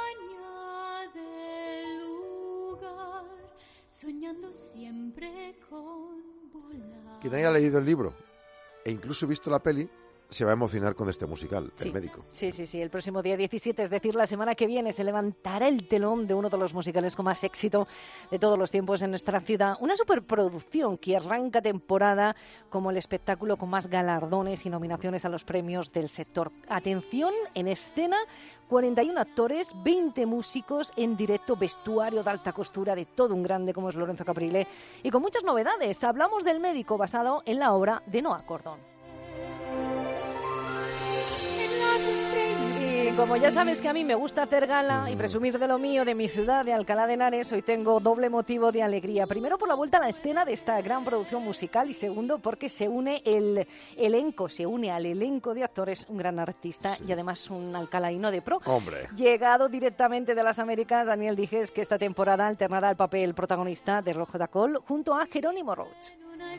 del lugar, soñando siempre con volar. Quien haya leído el libro e incluso visto la peli se va a emocionar con este musical, El Médico. Sí. El próximo día 17, es decir, la semana que viene, se levantará el telón de uno de los musicales con más éxito de todos los tiempos en nuestra ciudad. Una superproducción que arranca temporada como el espectáculo con más galardones y nominaciones a los premios del sector. Atención, en escena, 41 actores, 20 músicos en directo, vestuario de alta costura de todo un grande como es Lorenzo Caprile, y con muchas novedades. Hablamos del Médico, basado en la obra de Noah Cordón. Y como ya sabes que a mí me gusta hacer gala y presumir de lo mío, de mi ciudad, de Alcalá de Henares, hoy tengo doble motivo de alegría. Primero, por la vuelta a la escena de esta gran producción musical, y segundo, porque se une al elenco de actores, un gran artista y además un alcalaíno de pro. ¡Hombre! Llegado directamente de las Américas, Daniel Dijes, que esta temporada alternará el papel protagonista de Rojo de Acol junto a Jerónimo Roach.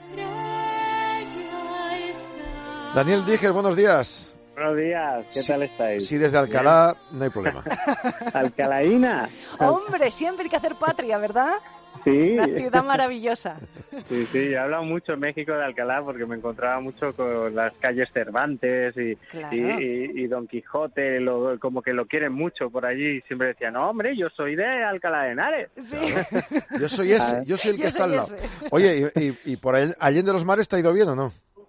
Daniel Dijes, buenos días. Buenos días, ¿qué tal estáis? Si eres de Alcalá, no hay problema. ¿Alcalaína? Hombre, siempre hay que hacer patria, ¿verdad? Sí. Una ciudad maravillosa. Sí, he hablado mucho en México de Alcalá porque me encontraba mucho con las calles Cervantes y Don Quijote, como que lo quieren mucho por allí. Siempre decían, no, hombre, yo soy de Alcalá de Henares. Sí. Yo soy ese, yo soy el que está al lado. Oye, y por Allende los Mares te ha ido bien o no?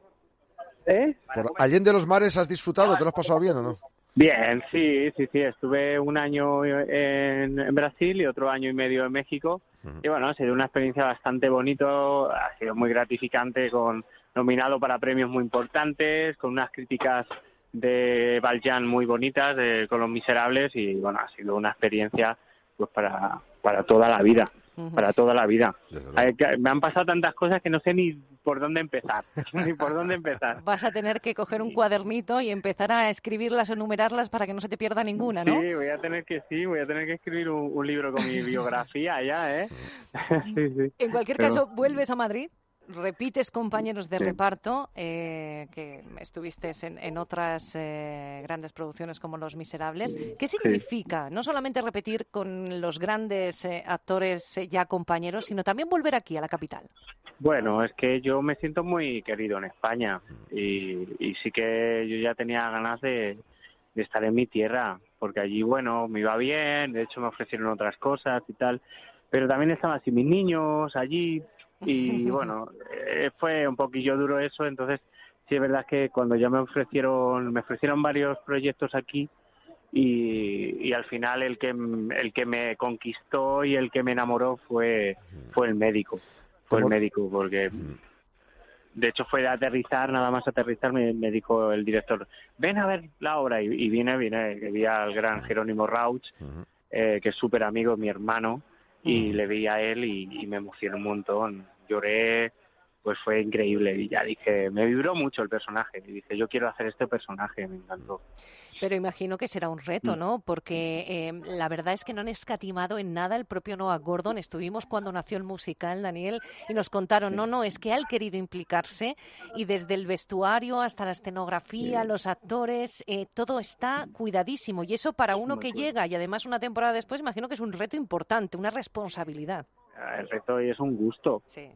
¿Por Allende los Mares has disfrutado? ¿Te lo has pasado bien o no? Bien, sí. Estuve un año en Brasil y otro año y medio en México. Y bueno, ha sido una experiencia bastante bonito, ha sido muy gratificante, nominado para premios muy importantes, con unas críticas de Valjean muy bonitas, con Los Miserables, y bueno, ha sido una experiencia pues para toda la vida. Para toda la vida. Me han pasado tantas cosas que no sé ni por dónde empezar. Vas a tener que coger un cuadernito y empezar a escribirlas o enumerarlas para que no se te pierda ninguna, ¿no? Sí, voy a tener que escribir un libro con mi biografía ya, ¿eh? Sí. En cualquier caso, vuelves a Madrid. Repites compañeros de reparto, que estuviste en otras grandes producciones como Los Miserables. ¿Qué significa no solamente repetir con los grandes actores ya compañeros, sino también volver aquí a la capital? Bueno, es que yo me siento muy querido en España y sí que yo ya tenía ganas de estar en mi tierra, porque allí, bueno, me iba bien, de hecho me ofrecieron otras cosas y tal, pero también estaban así mis niños allí. Y bueno, fue un poquillo duro eso, entonces sí es verdad que cuando ya me ofrecieron varios proyectos aquí y al final el que me conquistó y el que me enamoró fue el médico. Fue el médico, porque de hecho fue de aterrizar, nada más aterrizar me dijo el director, ven a ver la obra, y vine, que vi al gran Jerónimo Rauch, que es súper amigo, mi hermano. y le vi a él y me emocionó un montón. Lloré, pues fue increíble y ya dije, me vibró mucho el personaje y dije, yo quiero hacer este personaje, me encantó. Pero imagino que será un reto, ¿no? Porque la verdad es que no han escatimado en nada el propio Noah Gordon. Estuvimos cuando nació el musical, Daniel, y nos contaron, no, es que han querido implicarse y desde el vestuario hasta la escenografía, los actores, todo está cuidadísimo. Y eso para uno que llega y además una temporada después, imagino que es un reto importante, una responsabilidad. El reto es un gusto. Sí.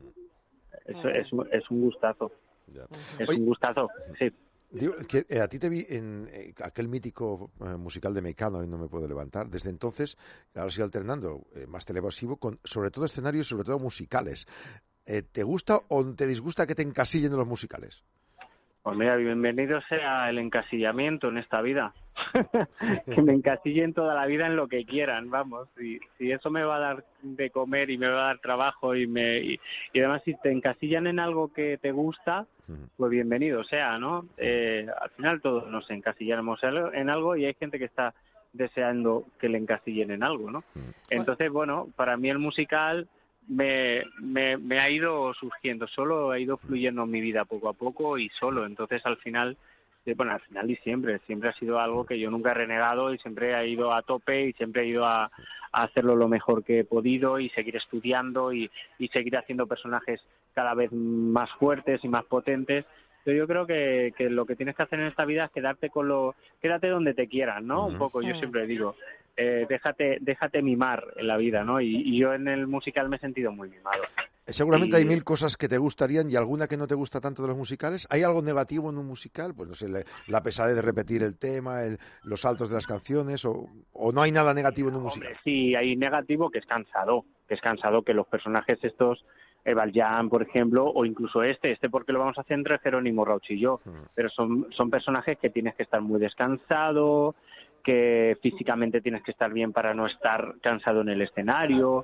Es un gustazo. Es un gustazo, sí. Digo, que a ti te vi en aquel mítico musical de Mecano, y no me puedo levantar. Desde entonces, ahora sigo alternando más televisivo con sobre todo escenarios y sobre todo musicales. ¿Te gusta o te disgusta que te encasillen en los musicales? Pues mira, bienvenido sea el encasillamiento en esta vida. Que me encasillen toda la vida en lo que quieran, vamos. Si eso me va a dar de comer y me va a dar trabajo y además si te encasillan en algo que te gusta, pues bienvenido sea, ¿no? Al final todos nos encasillamos en algo y hay gente que está deseando que le encasillen en algo, ¿no? Entonces, bueno, para mí el musical me ha ido surgiendo solo, ha ido fluyendo en mi vida poco a poco y solo. Entonces, al final y siempre ha sido algo que yo nunca he renegado y siempre he ido a tope y siempre he ido a hacerlo lo mejor que he podido y seguir estudiando y seguir haciendo personajes cada vez más fuertes y más potentes. Pero yo creo que lo que tienes que hacer en esta vida es quédate donde te quieran, ¿no? Un poco, yo siempre digo, déjate mimar en la vida, ¿no? Y yo en el musical me he sentido muy mimado. Seguramente hay mil cosas que te gustarían y alguna que no te gusta tanto de los musicales. ¿Hay algo negativo en un musical? Pues no sé, la pesadez de repetir el tema, los saltos de las canciones, o no hay nada negativo en un musical. Sí, hay negativo que es cansado, que los personajes estos, Valjean, por ejemplo, o incluso este porque lo vamos a hacer entre Jerónimo Rauch y yo, pero son personajes que tienes que estar muy descansado, que físicamente tienes que estar bien para no estar cansado en el escenario.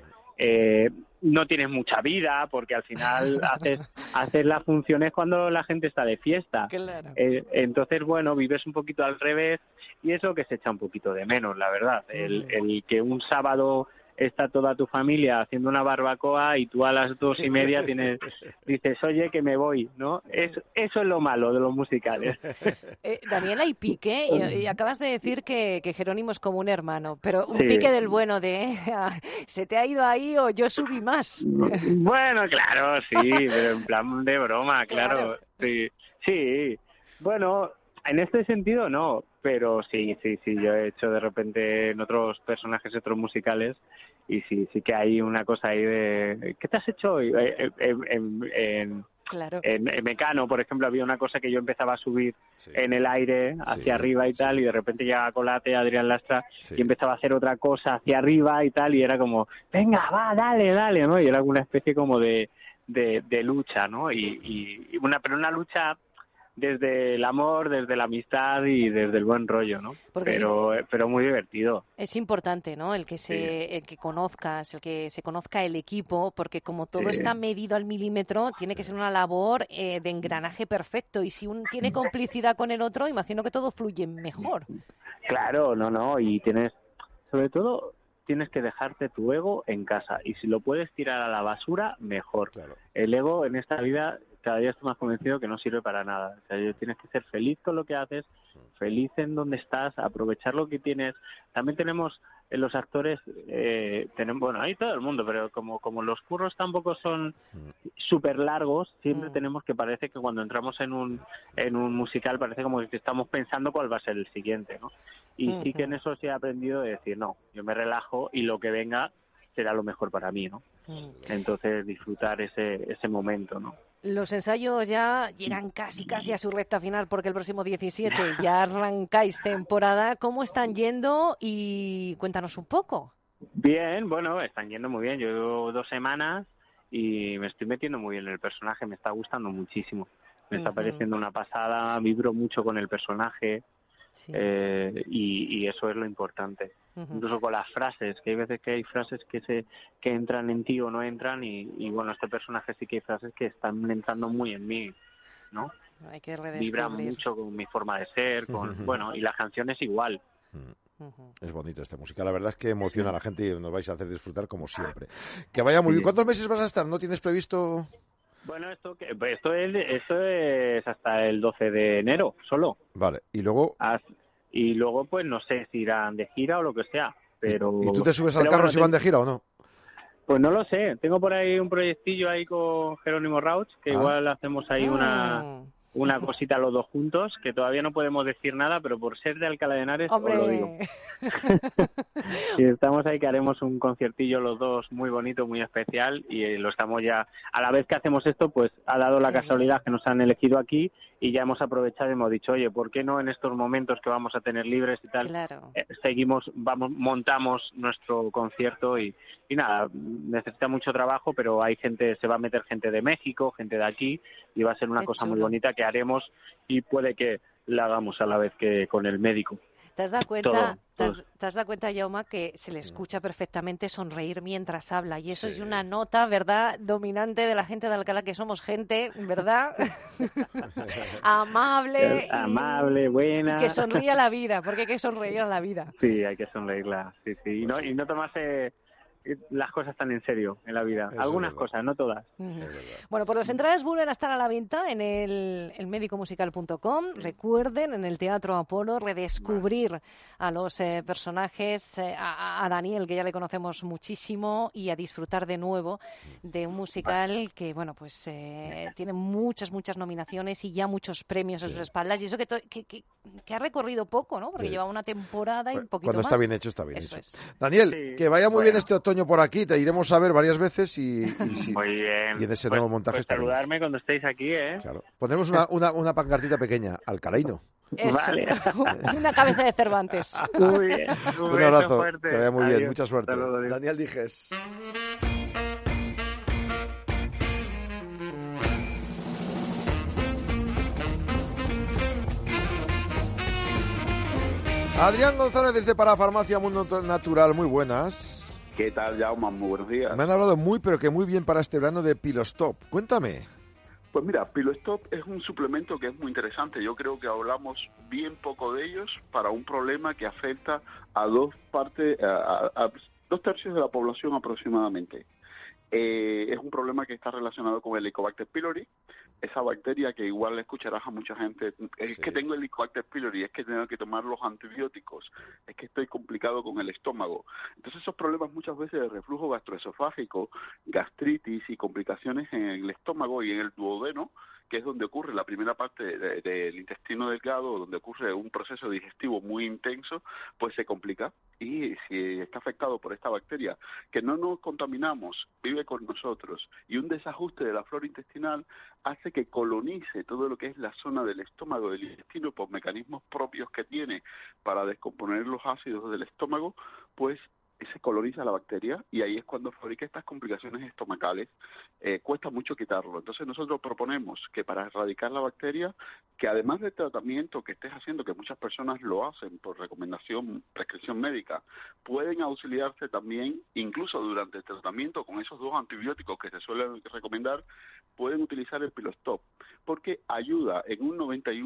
No tienes mucha vida porque al final haces las funciones cuando la gente está de fiesta. Claro. Entonces, bueno, vives un poquito al revés y eso que se echa un poquito de menos, la verdad. El que un sábado está toda tu familia haciendo una barbacoa y tú a las 2:30 dices, oye, que me voy, ¿no? Eso es lo malo de los musicales. Daniela, y pique, y acabas de decir que Jerónimo es como un hermano, pero un pique del bueno de ¿se te ha ido ahí o yo subí más? Bueno, claro, sí, pero en plan de broma, claro. Sí. Bueno, en este sentido no, pero sí, yo he hecho de repente en otros personajes, otros musicales, y sí que hay una cosa ahí de ¿qué te has hecho hoy? Claro. En Mecano, por ejemplo, había una cosa que yo empezaba a subir en el aire hacia arriba y tal, y de repente llegaba Colate, Adrián Lastra, y empezaba a hacer otra cosa hacia arriba y tal, y era como, venga, va, dale, ¿no? Y era una especie como de lucha, ¿no? Pero una lucha desde el amor, desde la amistad y desde el buen rollo, ¿no? Pero muy divertido. Es importante, ¿no? El que conozcas, el que se conozca el equipo, porque como todo está medido al milímetro, tiene que ser una labor de engranaje perfecto, y si uno tiene complicidad con el otro, imagino que todo fluye mejor. Claro, no, y sobre todo tienes que dejarte tu ego en casa, y si lo puedes tirar a la basura, mejor. Claro. El ego en esta vida cada día estoy más convencido que no sirve para nada. O sea, tienes que ser feliz con lo que haces, feliz en donde estás, aprovechar lo que tienes. También tenemos los actores, hay todo el mundo, pero como los curros tampoco son súper largos, siempre tenemos que parece que cuando entramos en un musical parece como que estamos pensando cuál va a ser el siguiente, ¿no? Y sí que en eso sí he aprendido de decir, no, yo me relajo y lo que venga será lo mejor para mí, ¿no? Entonces disfrutar ese momento, ¿no? Los ensayos ya llegan casi a su recta final, porque el próximo 17 ya arrancáis temporada. ¿Cómo están yendo? Y cuéntanos un poco. Bien, bueno, están yendo muy bien. Yo llevo 2 semanas y me estoy metiendo muy bien en el personaje. Me está gustando muchísimo. Me está pareciendo una pasada. Vibro mucho con el personaje. Sí. Y eso es lo importante. Incluso con las frases, que hay veces que hay frases que entran en ti o no entran, y bueno, este personaje sí que hay frases que están entrando muy en mí, ¿no? Hay que vibra mucho con mi forma de ser, bueno, y las canciones igual. Es bonito esta música. La verdad es que emociona a la gente y nos vais a hacer disfrutar como siempre. Que vaya muy bien. ¿Cuántos meses vas a estar? ¿No tienes previsto...? Bueno, esto es hasta el 12 de enero, solo. Vale, y luego... Y luego, pues, no sé si irán de gira o lo que sea, pero... ¿Y tú te subes al carro si van de gira o no? Pues no lo sé. Tengo por ahí un proyectillo ahí con Jerónimo Rauch, que igual hacemos ahí una cosita los dos juntos, que todavía no podemos decir nada, pero por ser de Alcalá de Henares os lo digo. Y estamos ahí que haremos un conciertillo los dos muy bonito, muy especial, y lo estamos ya, a la vez que hacemos esto, pues ha dado la casualidad que nos han elegido aquí y ya hemos aprovechado y hemos dicho, oye, ¿por qué no en estos momentos que vamos a tener libres y tal, montamos nuestro concierto y nada, necesita mucho trabajo, pero hay gente, se va a meter gente de México, gente de aquí, y va a ser una cosa muy bonita que haremos y puede que la hagamos a la vez que con el médico. ¿Te has dado cuenta, ¿te has dado cuenta, Jaume, que se le escucha perfectamente sonreír mientras habla? Y eso es una nota, ¿verdad?, dominante de la gente de Alcalá, que somos gente, ¿verdad? Amable. Amable, buena. Y que sonríe a la vida, porque hay que sonreír a la vida. Sí, hay que sonreírla, sí. Y no tomarse las cosas tan en serio en la vida. Eso algunas cosas, no todas. Bueno, pues las entradas vuelven a estar a la venta en el elmedicomusical.com. Recuerden, en el Teatro Apolo, redescubrir a los personajes, a Daniel, que ya le conocemos muchísimo, y a disfrutar de nuevo de un musical que, bueno, pues tiene muchas nominaciones y ya muchos premios a sus espaldas. Y eso que ha recorrido poco, ¿no? Porque lleva una temporada y un poquito Cuando más. está bien hecho, está bien hecho. Daniel, que vaya muy bien este otoño por aquí, te iremos a ver varias veces y muy bien. Y en ese nuevo montaje pues saludarme cuando estéis aquí, ¿eh? Claro. Pondremos una pancartita pequeña, alcalaíno. Eso. Vale. Una cabeza de Cervantes. Muy bien. Un abrazo, fuerte. que vaya muy bien, Adiós. mucha suerte. Saludos, Daniel Dijes. Adrián González desde Parafarmacia Mundo Natural, muy buenas. ¿Qué tal, Jaume? Muy buenos días. Me han hablado muy bien para este verano de Pilostop. Cuéntame. Pues mira, Pilostop es un suplemento que es muy interesante. Yo creo que hablamos bien poco de ellos para un problema que afecta a dos tercios de la población aproximadamente. Es un problema que está relacionado con el Helicobacter pylori, esa bacteria que igual le escucharás a mucha gente, es que tengo el Helicobacter pylori, es que tengo que tomar los antibióticos, es que estoy complicado con el estómago. Entonces esos problemas muchas veces de reflujo gastroesofágico, gastritis y complicaciones en el estómago y en el duodeno, que es donde ocurre la primera parte del intestino delgado, donde ocurre un proceso digestivo muy intenso, pues se complica. Y si está afectado por esta bacteria, que no nos contaminamos, vive con nosotros, y un desajuste de la flora intestinal hace que colonice todo lo que es la zona del estómago, del intestino, por mecanismos propios que tiene para descomponer los ácidos del estómago, pues se coloniza la bacteria y ahí es cuando fabrica estas complicaciones estomacales. Cuesta mucho quitarlo. Entonces nosotros proponemos que para erradicar la bacteria, que además del tratamiento que estés haciendo, que muchas personas lo hacen por recomendación, prescripción médica, pueden auxiliarse también, incluso durante el tratamiento con esos dos antibióticos que se suelen recomendar, pueden utilizar el Pilostop, porque ayuda en un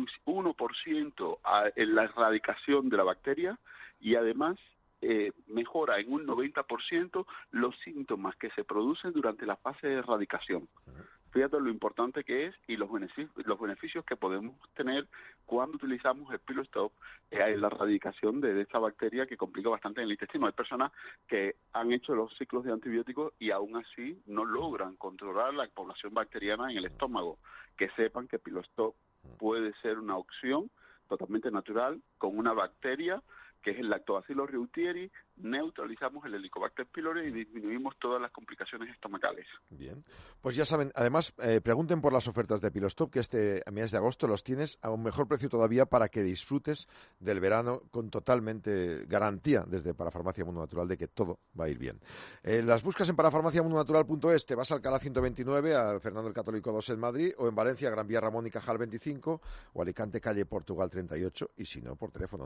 91% en la erradicación de la bacteria y además mejora en un 90% los síntomas que se producen durante la fase de erradicación. Fíjate lo importante que es y los beneficios que podemos tener cuando utilizamos el Pilostop en la erradicación de esta bacteria que complica bastante en el intestino. Hay personas que han hecho los ciclos de antibióticos y aún así no logran controlar la población bacteriana en el estómago. Que sepan que Pilostop puede ser una opción totalmente natural con una bacteria que es el Lactobacillus reuteri, neutralizamos el Helicobacter pylori y disminuimos todas las complicaciones estomacales. Bien, pues ya saben, además pregunten por las ofertas de Pilostop, que a mes de agosto los tienes a un mejor precio todavía para que disfrutes del verano con totalmente garantía desde Parafarmacia Mundo Natural de que todo va a ir bien. Las buscas en parafarmaciamundonatural.es, te vas al Alcalá 129, al Fernando el Católico 2 en Madrid, o en Valencia, Gran Vía Ramón y Cajal 25, o Alicante, calle Portugal 38, y si no, por teléfono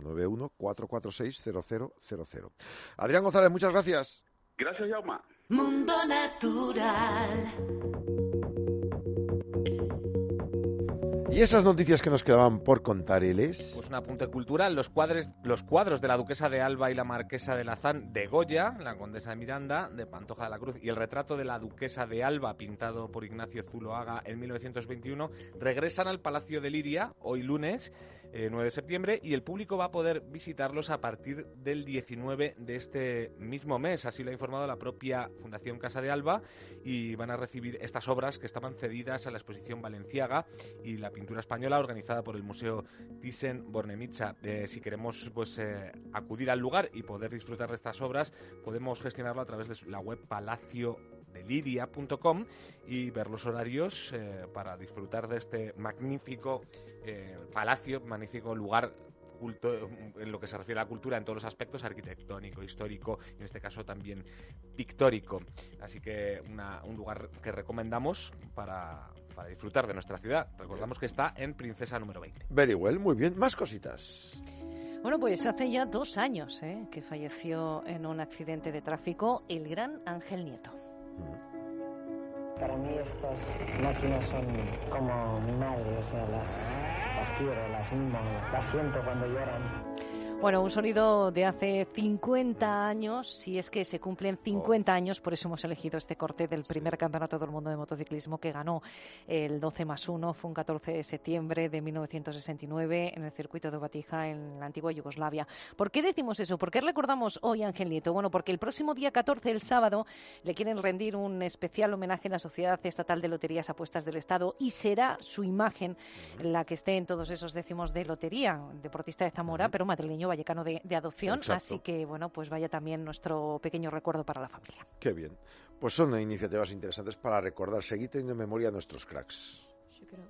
91-446-0000. Adrián González, muchas gracias. Gracias, Jaume. Mundo Natural. Y Y esas noticias que nos quedaban por contar, Eles. Pues un apunte cultural, los cuadros de la duquesa de Alba y la marquesa de Lazán de Goya, la condesa de Miranda, de Pantoja de la Cruz, y el retrato de la duquesa de Alba, pintado por Ignacio Zuloaga en 1921, regresan al Palacio de Liria hoy lunes, 9 de septiembre, y el público va a poder visitarlos a partir del 19 de este mismo mes. Así lo ha informado la propia Fundación Casa de Alba, y van a recibir estas obras que estaban cedidas a la exposición Balenciaga y la pintura española organizada por el Museo Thyssen-Bornemisza. Si queremos acudir al lugar y poder disfrutar de estas obras, podemos gestionarlo a través de la web palaciodeliria.com y ver los horarios para disfrutar de este magnífico palacio, magnífico lugar culto, en lo que se refiere a la cultura en todos los aspectos, arquitectónico, histórico y en este caso también pictórico. Así que un lugar que recomendamos para disfrutar de nuestra ciudad. Recordamos que está en Princesa número 20. Very well, muy bien. Más cositas. Bueno, pues hace ya 2 años que falleció en un accidente de tráfico el gran Ángel Nieto. Para mí estas máquinas son como mi madre, o sea, las quiero, las mimo, las siento cuando lloran. Bueno, un sonido de hace 50 años, si es que se cumplen 50 años, por eso hemos elegido este corte del primer campeonato del mundo de motociclismo que ganó el 12+1, fue un 14 de septiembre de 1969 en el circuito de Batija en la antigua Yugoslavia. ¿Por qué decimos eso? ¿Por qué recordamos hoy a Ángel Nieto? Bueno, porque el próximo día 14, el sábado, le quieren rendir un especial homenaje en la Sociedad Estatal de Loterías Apuestas del Estado y será su imagen la que esté en todos esos décimos de lotería, deportista de Zamora, pero madrileño vallecano de adopción. Exacto. Así que, bueno, pues vaya también nuestro pequeño recuerdo para la familia. Qué bien. Pues son iniciativas interesantes para recordar, seguir teniendo en memoria a nuestros cracks. Sí, creo.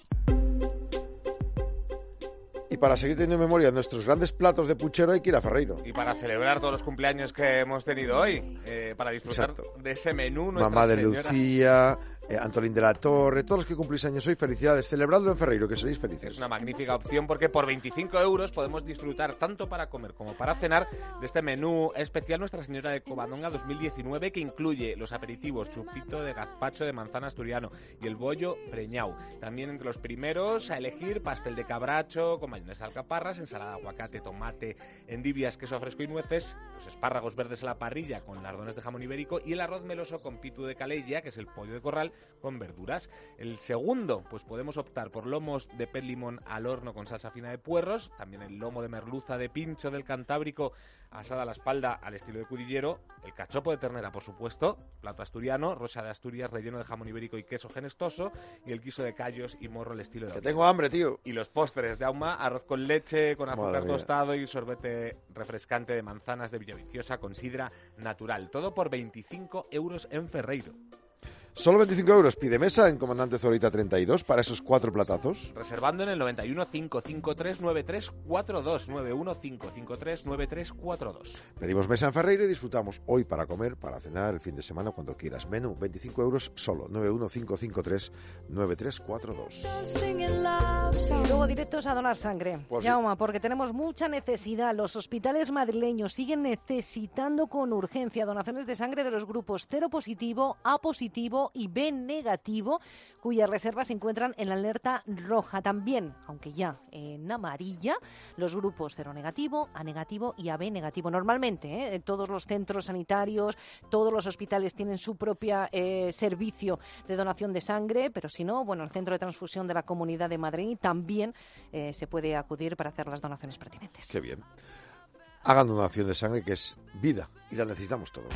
Y para seguir teniendo en memoria nuestros grandes platos de puchero hay que ir a Ferreiro. Y para celebrar todos los cumpleaños que hemos tenido hoy, para disfrutar de ese menú. Mamá de Lucía, Antolín de la Torre, todos los que cumplís años hoy, felicidades. Celebradlo en Ferreiro, que seréis felices. Es una magnífica opción porque por 25 euros podemos disfrutar tanto para comer como para cenar de este menú especial Nuestra Señora de Covadonga 2019, que incluye los aperitivos, chupito de gazpacho de manzana asturiano y el bollo preñau. También entre los primeros a elegir pastel de cabracho con mayonesa de alcaparras, ensalada de aguacate, tomate, endivias, queso fresco y nueces, los espárragos verdes a la parrilla con lardones de jamón ibérico y el arroz meloso con pitu de calella, que es el pollo de corral con verduras. El segundo, pues podemos optar por lomos de pez limón al horno con salsa fina de puerros, también el lomo de merluza de pincho del Cantábrico asada a la espalda al estilo de cudillero, el cachopo de ternera, por supuesto, plato asturiano, rosa de Asturias relleno de jamón ibérico y queso genestoso y el guiso de callos y morro al estilo de Que tengo hambre, tío. Y los postres de Auma, arroz con leche, con azúcar tostado y sorbete refrescante de manzanas de Villaviciosa con sidra natural. Todo por 25 euros en Ferreiro. Solo 25 euros. Pide mesa en Comandante Zorita 32 para esos 4 platazos. Reservando en el 91 553 9342. 91 553 9342. Pedimos mesa en Ferreiro y disfrutamos hoy para comer, para cenar, el fin de semana, cuando quieras. Menú, 25 euros solo. 91 553 9342. Y luego directos a donar sangre. Pues Jaume, porque tenemos mucha necesidad. Los hospitales madrileños siguen necesitando con urgencia donaciones de sangre de los grupos cero positivo, A positivo y B negativo, cuyas reservas se encuentran en la alerta roja. También, aunque ya en amarilla, los grupos cero negativo, A negativo y AB negativo. Normalmente, todos los centros sanitarios, todos los hospitales tienen su propio servicio de donación de sangre, pero si no, bueno, el Centro de Transfusión de la Comunidad de Madrid también se puede acudir para hacer las donaciones pertinentes. Qué bien. Hagan donación de sangre, que es vida, y la necesitamos todos.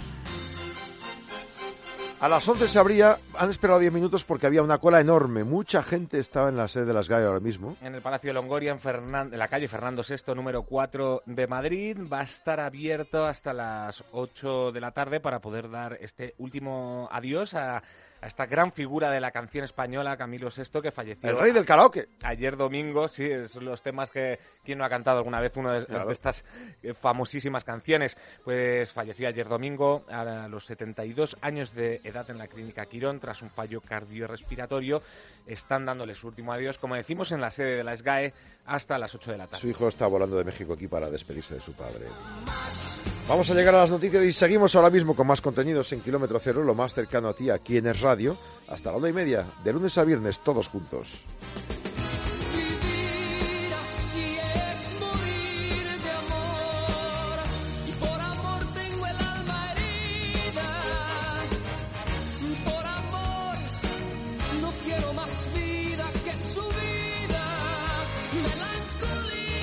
A las 11 se abría, han esperado 10 minutos porque había una cola enorme. Mucha gente estaba en la sede de las GAE ahora mismo. En el Palacio de Longoria, en la calle Fernando VI, número 4 de Madrid. Va a estar abierto hasta las 8 de la tarde para poder dar este último adiós a esta gran figura de la canción española, Camilo VI, que falleció... El rey del karaoke. Ayer domingo, sí, son los temas que... ¿Quién no ha cantado alguna vez una de estas famosísimas canciones? Pues falleció ayer domingo a los 72 años de edad en la Clínica Quirón, tras un fallo cardiorrespiratorio. Están dándole su último adiós, como decimos, en la sede de la SGAE hasta las 8 de la tarde. Su hijo está volando de México aquí para despedirse de su padre. Vamos a llegar a las noticias y seguimos ahora mismo con más contenidos en Kilómetro Cero, lo más cercano a ti aquí en Es Radio, hasta la 1:30, de lunes a viernes, todos juntos.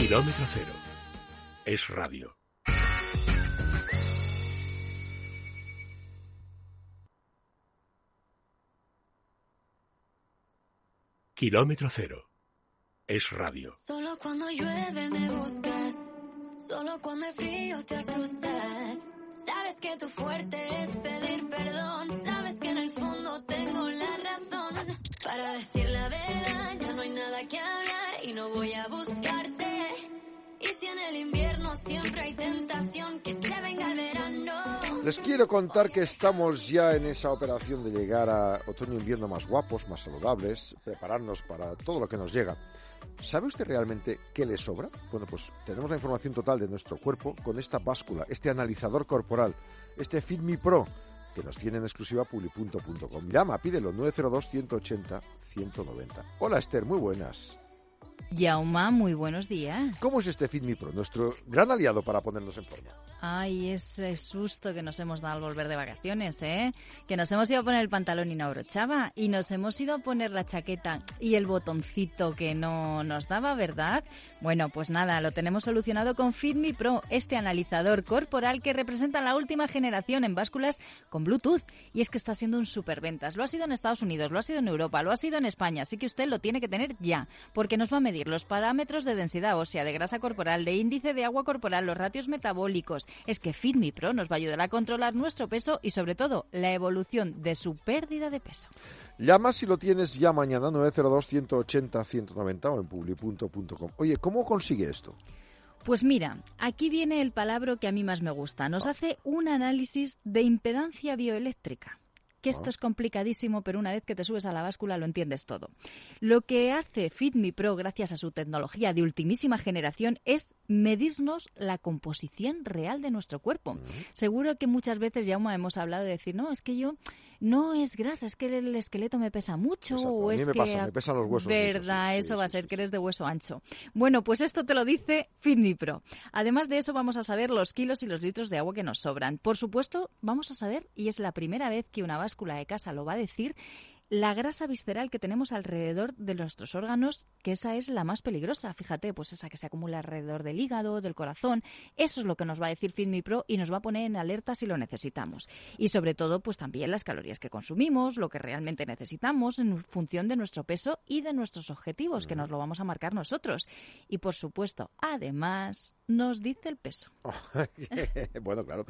Kilómetro Cero. Es radio. Kilómetro Cero. Es radio. Solo cuando llueve me buscas, solo cuando hay frío te asustas. Sabes que tu fuerte es pedir perdón, sabes que en el fondo tengo la razón. Para decir la verdad ya no hay nada que hablar y no voy a buscarte. Y si en el invierno siempre hay tentación, que se venga el verano. Les quiero contar que estamos ya en esa operación de llegar a otoño e invierno más guapos, más saludables, prepararnos para todo lo que nos llega. ¿Sabe usted realmente qué le sobra? Bueno, pues tenemos la información total de nuestro cuerpo con esta báscula, este analizador corporal, este FitMe Pro, que nos tiene en exclusiva publi.com. Llama, pídelo, 902-180-190. Hola Esther, muy buenas. Yauma, muy buenos días. ¿Cómo es este FitMe Pro, nuestro gran aliado para ponernos en forma? Ay, ese susto que nos hemos dado al volver de vacaciones, ¿eh? Que nos hemos ido a poner el pantalón y no abrochaba, y nos hemos ido a poner la chaqueta y el botoncito que no nos daba, ¿verdad? Bueno, pues nada, lo tenemos solucionado con FitMe Pro, este analizador corporal que representa la última generación en básculas con Bluetooth. Y es que está siendo un superventas. Lo ha sido en Estados Unidos, lo ha sido en Europa, lo ha sido en España, así que usted lo tiene que tener ya, porque nos va a medir los parámetros de densidad ósea, de grasa corporal, de índice de agua corporal, los ratios metabólicos. Es que FitMe Pro nos va a ayudar a controlar nuestro peso y, sobre todo, la evolución de su pérdida de peso. Llama si lo tienes ya mañana, 902-180-190 o en publi.com. Oye, ¿cómo consigue esto? Pues mira, aquí viene el palabra que a mí más me gusta. Nos hace un análisis de impedancia bioeléctrica. Que esto es complicadísimo, pero una vez que te subes a la báscula lo entiendes todo. Lo que hace FitMe Pro, gracias a su tecnología de ultimísima generación, es medirnos la composición real de nuestro cuerpo. Seguro que muchas veces ya hemos hablado de decir, no, es que yo no es grasa, es que el esqueleto me pesa mucho. Exacto. O a mí es me que pasa, me pesan los huesos. ¿Verdad? Sí, eso sí, va a ser que eres de hueso ancho. Bueno, pues esto te lo dice FitMe Pro. Además de eso, vamos a saber los kilos y los litros de agua que nos sobran. Por supuesto, vamos a saber, y es la primera vez que una báscula de casa lo va a decir, la grasa visceral que tenemos alrededor de nuestros órganos, que esa es la más peligrosa. Fíjate, pues esa que se acumula alrededor del hígado, del corazón. Eso es lo que nos va a decir FitMe Pro y nos va a poner en alerta si lo necesitamos. Y sobre todo, pues también las calorías que consumimos, lo que realmente necesitamos en función de nuestro peso y de nuestros objetivos, que nos lo vamos a marcar nosotros. Y por supuesto, además, nos dice el peso. Bueno, claro.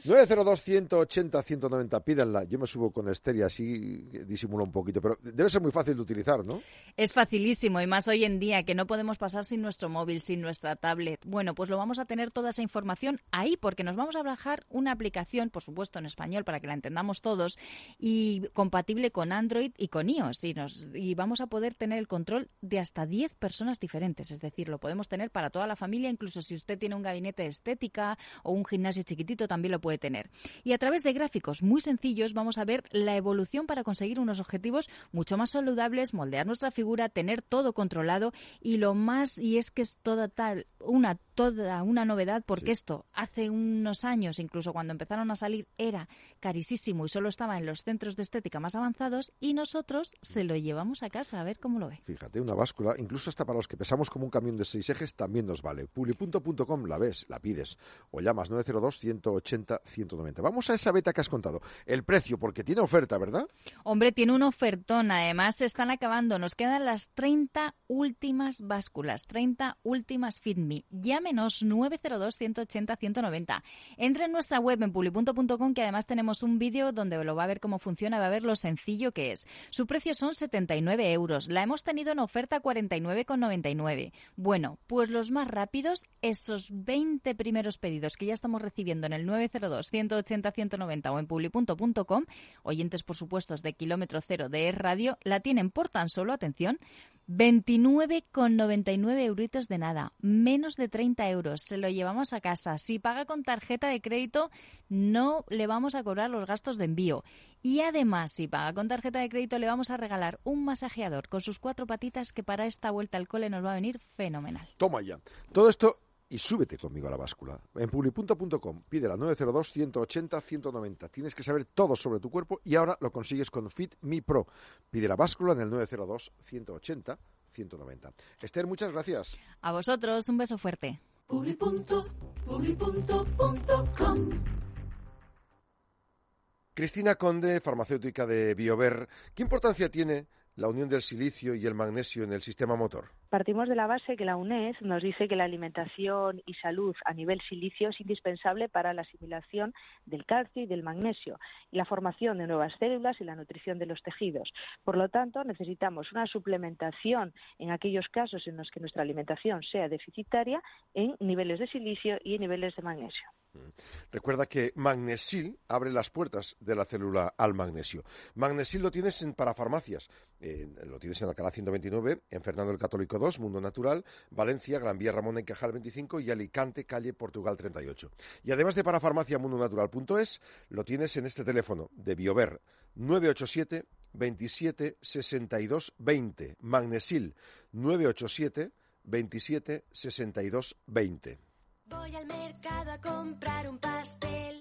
902-180-190, pídanla. Yo me subo con Esther y así disimulo un poquito, pero debe ser muy fácil de utilizar, ¿no? Es facilísimo, y más hoy en día, que no podemos pasar sin nuestro móvil, sin nuestra tablet. Bueno, pues lo vamos a tener toda esa información ahí, porque nos vamos a bajar una aplicación, por supuesto en español, para que la entendamos todos, y compatible con Android y con iOS, y vamos a poder tener el control de hasta 10 personas diferentes, es decir, lo podemos tener para toda la familia, incluso si usted tiene un gabinete de estética o un gimnasio chiquitito, también lo puede tener. Y a través de gráficos muy sencillos vamos a ver la evolución para conseguir unos objetivos mucho más saludables, moldear nuestra figura, tener todo controlado, y lo más, y es que es toda una novedad, porque esto hace unos años, incluso cuando empezaron a salir, era carísimo y solo estaba en los centros de estética más avanzados, y nosotros se lo llevamos a casa, a ver cómo lo ve. Fíjate, una báscula, incluso hasta para los que pesamos como un camión de 6 ejes, también nos vale. Publi.com la ves, la pides, o llamas 902-180-190. Vamos a esa beta que has contado. El precio, porque tiene oferta, ¿verdad? Hombre, tiene un ofertón, además se están acabando, nos quedan las 30 últimas básculas, 30 últimas FitMe. Llámenos 902-180-190. Entre en nuestra web en publi.com, que además tenemos un vídeo donde lo va a ver cómo funciona, va a ver lo sencillo que es. Su precio son 79 euros, la hemos tenido en oferta 49,99. Bueno, pues los más rápidos, esos 20 primeros pedidos que ya estamos recibiendo en el 902-180-190 o en publi.com, oyentes por supuesto de Kilómetro Cero de Radio, la tienen por tan solo, atención, 29,99 euritos de nada, menos de 30 euros. Se lo llevamos a casa. Si paga con tarjeta de crédito, no le vamos a cobrar los gastos de envío. Y además, si paga con tarjeta de crédito, le vamos a regalar un masajeador con sus 4 patitas que para esta vuelta al cole nos va a venir fenomenal. Toma ya. Todo esto y súbete conmigo a la báscula. En publi.com, pídela 902-180-190. Tienes que saber todo sobre tu cuerpo y ahora lo consigues con FitMe Pro. Pide la báscula en el 902-180-190. 190. Esther, muchas gracias. A vosotros, un beso fuerte. Publi.com. Cristina Conde, farmacéutica de Biover. ¿Qué importancia tiene la unión del silicio y el magnesio en el sistema motor? Partimos de la base que la UNES nos dice que la alimentación y salud a nivel silicio es indispensable para la asimilación del calcio y del magnesio y la formación de nuevas células y la nutrición de los tejidos. Por lo tanto, necesitamos una suplementación en aquellos casos en los que nuestra alimentación sea deficitaria en niveles de silicio y en niveles de magnesio. Recuerda que Magnesil abre las puertas de la célula al magnesio. Magnesil lo tienes en parafarmacias. Lo tienes en Alcalá 129, en Fernando el Católico 2, Mundo Natural, Valencia, Gran Vía Ramón y Cajal 25 y Alicante, calle Portugal 38. Y además de parafarmaciamundonatural.es, lo tienes en este teléfono de Biover, 987 27 62 20. Magnesil, 987 27 62 20. Voy al mercado a comprar un pastel.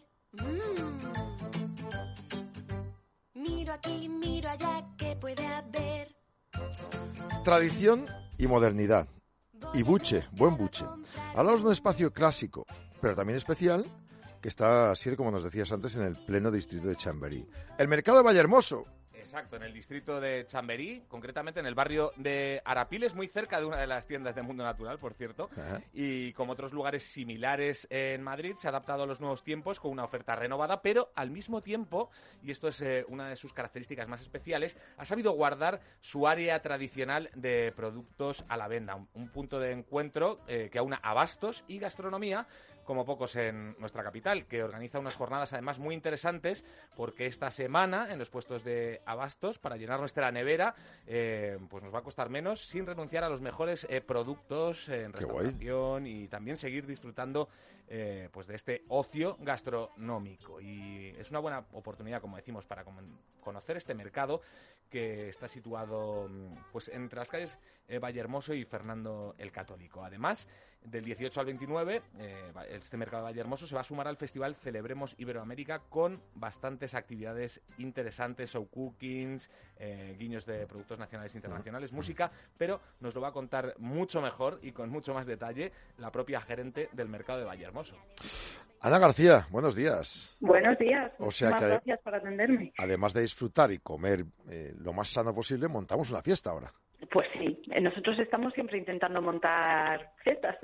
Miro aquí, miro allá, ¿qué puede haber? Tradición y modernidad. Y buche, buen buche. Hablamos de un espacio clásico, pero también especial, que está, así como nos decías antes, en el pleno distrito de Chamberí. El mercado de Vallehermoso. Exacto, en el distrito de Chamberí, concretamente en el barrio de Arapiles, muy cerca de una de las tiendas de Mundo Natural, por cierto. Ajá. Y como otros lugares similares en Madrid, se ha adaptado a los nuevos tiempos con una oferta renovada, pero al mismo tiempo, y esto es una de sus características más especiales, ha sabido guardar su área tradicional de productos a la venta, un punto de encuentro que aúna abastos y gastronomía, como pocos en nuestra capital, que organiza unas jornadas además muy interesantes, porque esta semana en los puestos de abastos, para llenar nuestra nevera, pues nos va a costar menos, sin renunciar a los mejores productos en restauración y también seguir disfrutando pues de este ocio gastronómico. Y es una buena oportunidad, como decimos, para conocer este mercado que está situado pues entre las calles Vallehermoso y Fernando el Católico. Además, del 18 al 29, este mercado de Vallehermoso se va a sumar al festival Celebremos Iberoamérica con bastantes actividades interesantes, show cookings, guiños de productos nacionales e internacionales, música, pero nos lo va a contar mucho mejor y con mucho más detalle la propia gerente del mercado de Vallehermoso. Ana García, buenos días. Buenos días. O sea que gracias por atenderme. Además de disfrutar y comer lo más sano posible, montamos una fiesta ahora. Pues sí, nosotros estamos siempre intentando montar fiestas.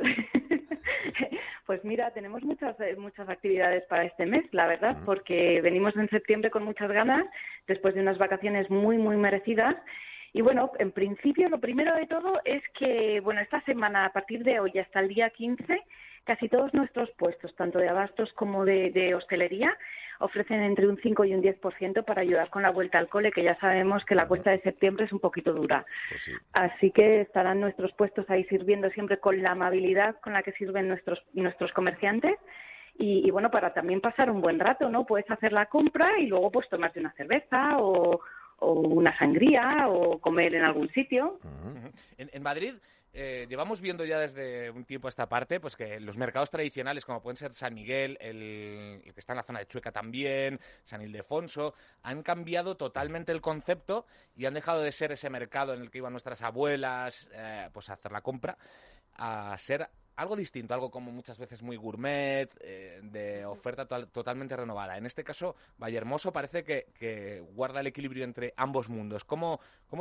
Pues mira, tenemos muchas actividades para este mes, la verdad, porque venimos en septiembre con muchas ganas, después de unas vacaciones muy, muy merecidas. Y bueno, en principio, lo primero de todo es que, bueno, esta semana, a partir de hoy hasta el día 15, casi todos nuestros puestos, tanto de abastos como de hostelería, ofrecen entre un 5 y un 10% para ayudar con la vuelta al cole, que ya sabemos que la cuesta de septiembre es un poquito dura. Pues sí. Así que estarán nuestros puestos ahí sirviendo siempre con la amabilidad con la que sirven nuestros comerciantes. Y bueno, para también pasar un buen rato, ¿no? Puedes hacer la compra y luego pues tomarte una cerveza o una sangría o comer en algún sitio. En Madrid llevamos viendo ya desde un tiempo a esta parte pues que los mercados tradicionales, como pueden ser San Miguel, el que está en la zona de Chueca también, San Ildefonso, han cambiado totalmente el concepto y han dejado de ser ese mercado en el que iban nuestras abuelas pues a hacer la compra, a ser algo distinto, algo como muchas veces muy gourmet, de oferta totalmente renovada. En este caso, Vallehermoso parece que guarda el equilibrio entre ambos mundos. ¿Cómo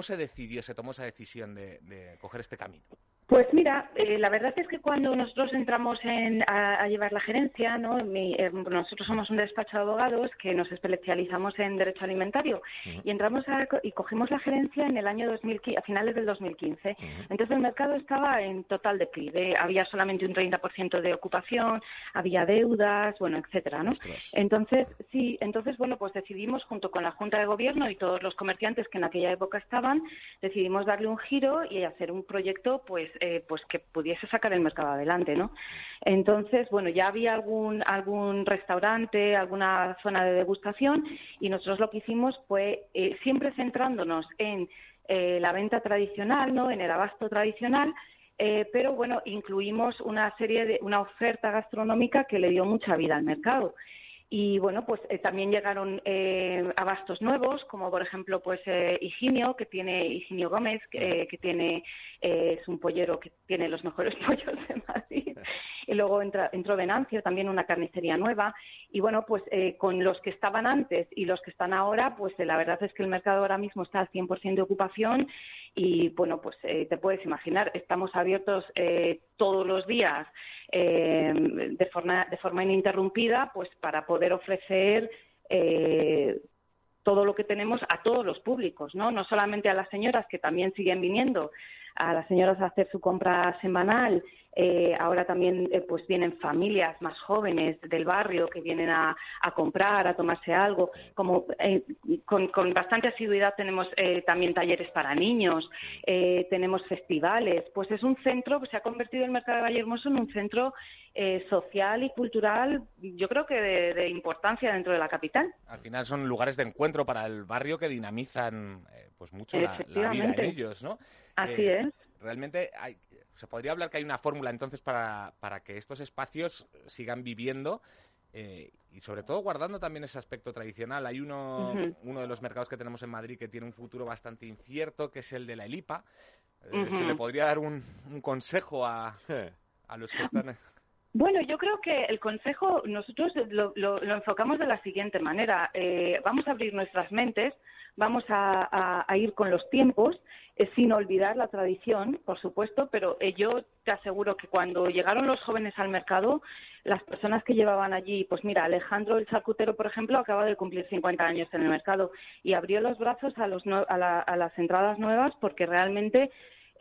se tomó esa decisión de coger este camino? Pues mira, la verdad es que cuando nosotros entramos a llevar la gerencia, ¿no? Nosotros somos un despacho de abogados que nos especializamos en derecho alimentario y entramos y cogimos la gerencia en el año 2015, a finales del 2015. Entonces el mercado estaba en total declive, había solamente un 30% de ocupación, había deudas, bueno, etcétera, ¿no? Entonces bueno, pues decidimos junto con la Junta de Gobierno y todos los comerciantes que en aquella época estaban, decidimos darle un giro y hacer un proyecto pues que pudiese sacar el mercado adelante, ¿no? Entonces, bueno, ya había algún restaurante, alguna zona de degustación y nosotros lo que hicimos fue siempre centrándonos en la venta tradicional, ¿no? En el abasto tradicional, pero bueno, incluimos una oferta gastronómica que le dio mucha vida al mercado. Y bueno, pues también llegaron abastos nuevos, como por ejemplo pues Higinio, Higinio Gómez, que tiene es un pollero que tiene los mejores pollos de Madrid. Y luego entró Venancio, también una carnicería nueva. Y bueno, pues con los que estaban antes y los que están ahora, pues la verdad es que el mercado ahora mismo está al 100% de ocupación. Y bueno, pues te puedes imaginar, estamos abiertos todos los días de forma ininterrumpida, pues para poder ofrecer todo lo que tenemos a todos los públicos, no solamente a las señoras, que también siguen viniendo, a las señoras a hacer su compra semanal. Ahora también pues vienen familias más jóvenes del barrio que vienen a comprar, a tomarse algo. Como con bastante asiduidad tenemos también talleres para niños, tenemos festivales. Pues es un centro, pues se ha convertido el mercado de Vallehermoso en un centro social y cultural, yo creo que de importancia dentro de la capital. Al final son lugares de encuentro para el barrio que dinamizan pues mucho la vida en ellos, ¿no? Así es. Realmente se podría hablar que hay una fórmula entonces para que estos espacios sigan viviendo y sobre todo guardando también ese aspecto tradicional. Hay uno de los mercados que tenemos en Madrid que tiene un futuro bastante incierto, que es el de la Elipa. ¿Se le podría dar un consejo a los que están...? Bueno, yo creo que el consejo nosotros lo enfocamos de la siguiente manera. Vamos a abrir nuestras mentes, vamos a ir con los tiempos, sin olvidar la tradición, por supuesto, pero yo te aseguro que cuando llegaron los jóvenes al mercado, las personas que llevaban allí, pues mira, Alejandro el charcutero, por ejemplo, acaba de cumplir 50 años en el mercado y abrió los brazos a las entradas nuevas porque realmente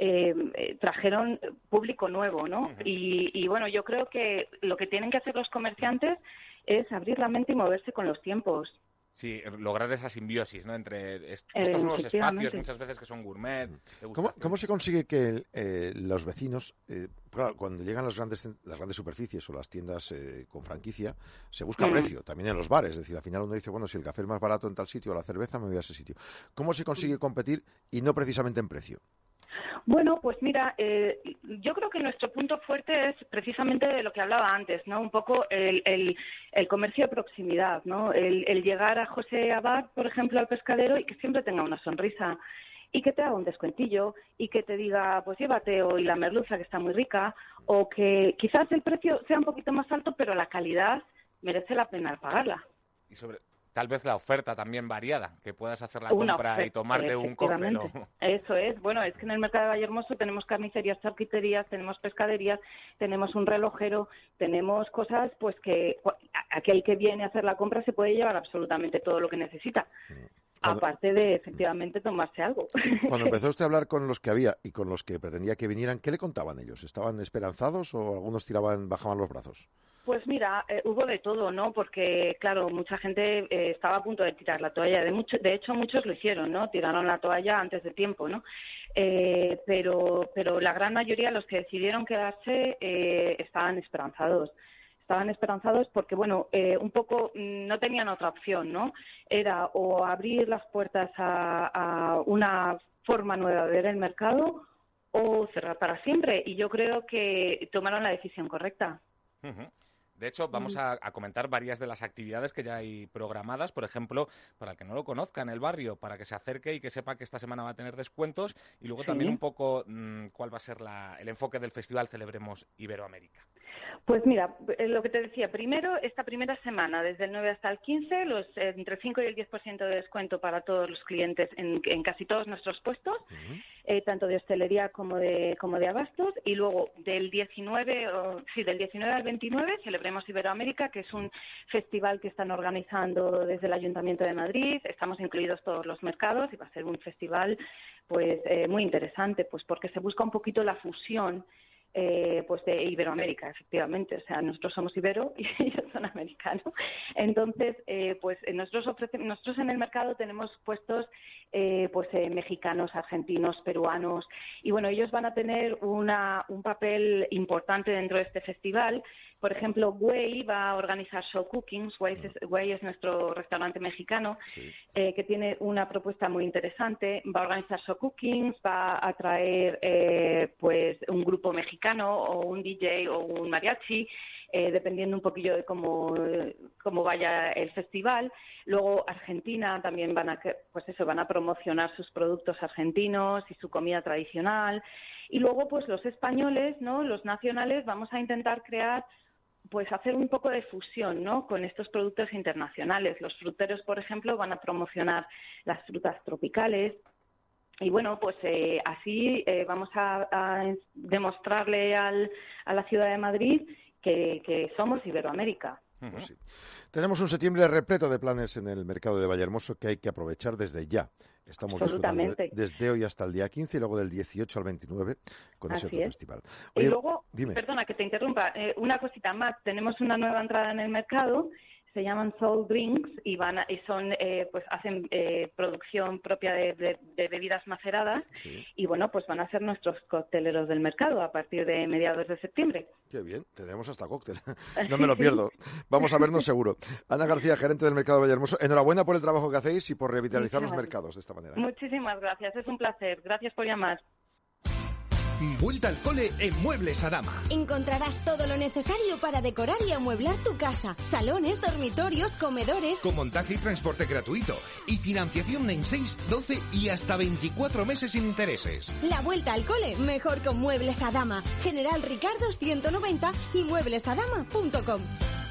trajeron público nuevo, ¿no? Y bueno, yo creo que lo que tienen que hacer los comerciantes es abrir la mente y moverse con los tiempos. Sí, lograr esa simbiosis, ¿no? Entre estos nuevos espacios, muchas veces que son gourmet. ¿Cómo se consigue que los vecinos, claro, cuando llegan las grandes superficies o las tiendas con franquicia, se busca precio, también en los bares? Es decir, al final uno dice, bueno, si el café es más barato en tal sitio o la cerveza, me voy a ese sitio. ¿Cómo se consigue competir y no precisamente en precio? Bueno, pues mira, yo creo que nuestro punto fuerte es precisamente de lo que hablaba antes, ¿no? Un poco el comercio de proximidad, ¿no? El llegar a José Abad, por ejemplo, al pescadero y que siempre tenga una sonrisa y que te haga un descuentillo y que te diga, pues llévate hoy la merluza que está muy rica, o que quizás el precio sea un poquito más alto, pero la calidad merece la pena pagarla. Y tal vez la oferta también variada, que puedas hacer la compra y tomarte un cóctel. Eso es. Bueno, es que en el mercado de Vallehermoso tenemos carnicerías, charcuterías, tenemos pescaderías, tenemos un relojero, tenemos cosas pues que aquel que viene a hacer la compra se puede llevar absolutamente todo lo que necesita. Aparte de, efectivamente, tomarse algo. Cuando empezó usted a hablar con los que había y con los que pretendía que vinieran, ¿qué le contaban ellos? ¿Estaban esperanzados o algunos bajaban los brazos? Pues mira, hubo de todo, ¿no? Porque, claro, mucha gente estaba a punto de tirar la toalla. De hecho, muchos lo hicieron, ¿no? Tiraron la toalla antes de tiempo, ¿no? Pero la gran mayoría, los que decidieron quedarse, estaban esperanzados. Estaban esperanzados porque, bueno, un poco no tenían otra opción, ¿no? Era o abrir las puertas a una forma nueva de ver el mercado o cerrar para siempre. Y yo creo que tomaron la decisión correcta. De hecho, vamos a comentar varias de las actividades que ya hay programadas. Por ejemplo, para el que no lo conozca en el barrio, para que se acerque y que sepa que esta semana va a tener descuentos. Y luego también un poco cuál va a ser el enfoque del festival Celebremos Iberoamérica. Pues mira, lo que te decía, primero, esta primera semana, desde el 9 hasta el 15, entre el 5 y el 10% de descuento para todos los clientes en casi todos nuestros puestos, tanto de hostelería como de abastos, y luego del 19 al 29 Celebremos Iberoamérica, que es un festival que están organizando desde el Ayuntamiento de Madrid. Estamos incluidos todos los mercados y va a ser un festival pues muy interesante, pues porque se busca un poquito la fusión pues de Iberoamérica, efectivamente. O sea, nosotros somos ibero y ellos son americanos. Entonces, pues nosotros en el mercado tenemos puestos mexicanos, argentinos, peruanos, y bueno, ellos van a tener un papel importante dentro de este festival. Por ejemplo, Güey va a organizar show cookings. Güey es nuestro restaurante mexicano, que tiene una propuesta muy interesante. Va a organizar show cookings, va a traer pues un grupo mexicano o un DJ o un mariachi. dependiendo un poquillo de cómo vaya el festival. Luego Argentina también van a promocionar sus productos argentinos y su comida tradicional. Y luego, pues los españoles, ¿no? Los nacionales, vamos a intentar crear, pues hacer un poco de fusión, ¿no? Con estos productos internacionales. Los fruteros, por ejemplo, van a promocionar las frutas tropicales. Y bueno, pues así vamos a demostrarle a la ciudad de Madrid que somos Iberoamérica. Pues sí. Tenemos un septiembre repleto de planes en el mercado de Vallehermoso que hay que aprovechar desde ya. Estamos disfrutando desde hoy hasta el día 15 y luego del 18 al 29 con ese otro festival. Oye, y luego, dime. Perdona que te interrumpa, una cosita más. Tenemos una nueva entrada en el mercado. Se llaman Soul Drinks y hacen producción propia de bebidas maceradas y bueno, pues van a ser nuestros cocteleros del mercado a partir de mediados de septiembre. Qué bien, tendremos hasta cóctel. No me lo pierdo. Vamos a vernos seguro. Ana García, gerente del mercado de Vallehermoso, enhorabuena por el trabajo que hacéis y por revitalizar los mercados de esta manera. Muchísimas gracias, es un placer. Gracias por llamar. Vuelta al cole en Muebles Adama. Encontrarás todo lo necesario para decorar y amueblar tu casa. Salones, dormitorios, comedores. Con montaje y transporte gratuito. Y financiación en 6, 12 y hasta 24 meses sin intereses. La vuelta al cole, mejor con Muebles Adama. General Ricardo 190 y mueblesadama.com.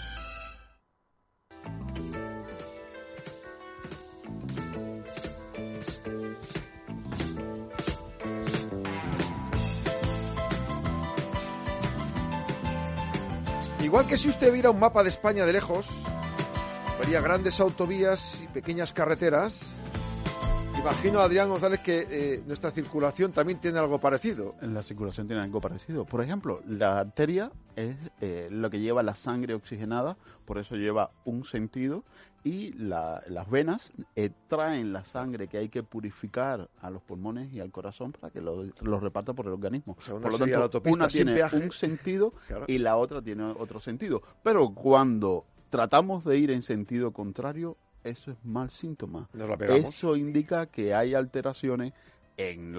Igual que si usted viera un mapa de España de lejos, vería grandes autovías y pequeñas carreteras. Imagino, Adrián González, que nuestra circulación también tiene algo parecido. La circulación tiene algo parecido. Por ejemplo, la arteria es lo que lleva la sangre oxigenada, por eso lleva un sentido, y las venas traen la sangre que hay que purificar a los pulmones y al corazón para que lo reparta por el organismo. O sea, por lo tanto, una tiene un sentido y la otra tiene otro sentido. Pero cuando tratamos de ir en sentido contrario, eso es mal síntoma. Nos la pegamos. Eso indica que hay alteraciones en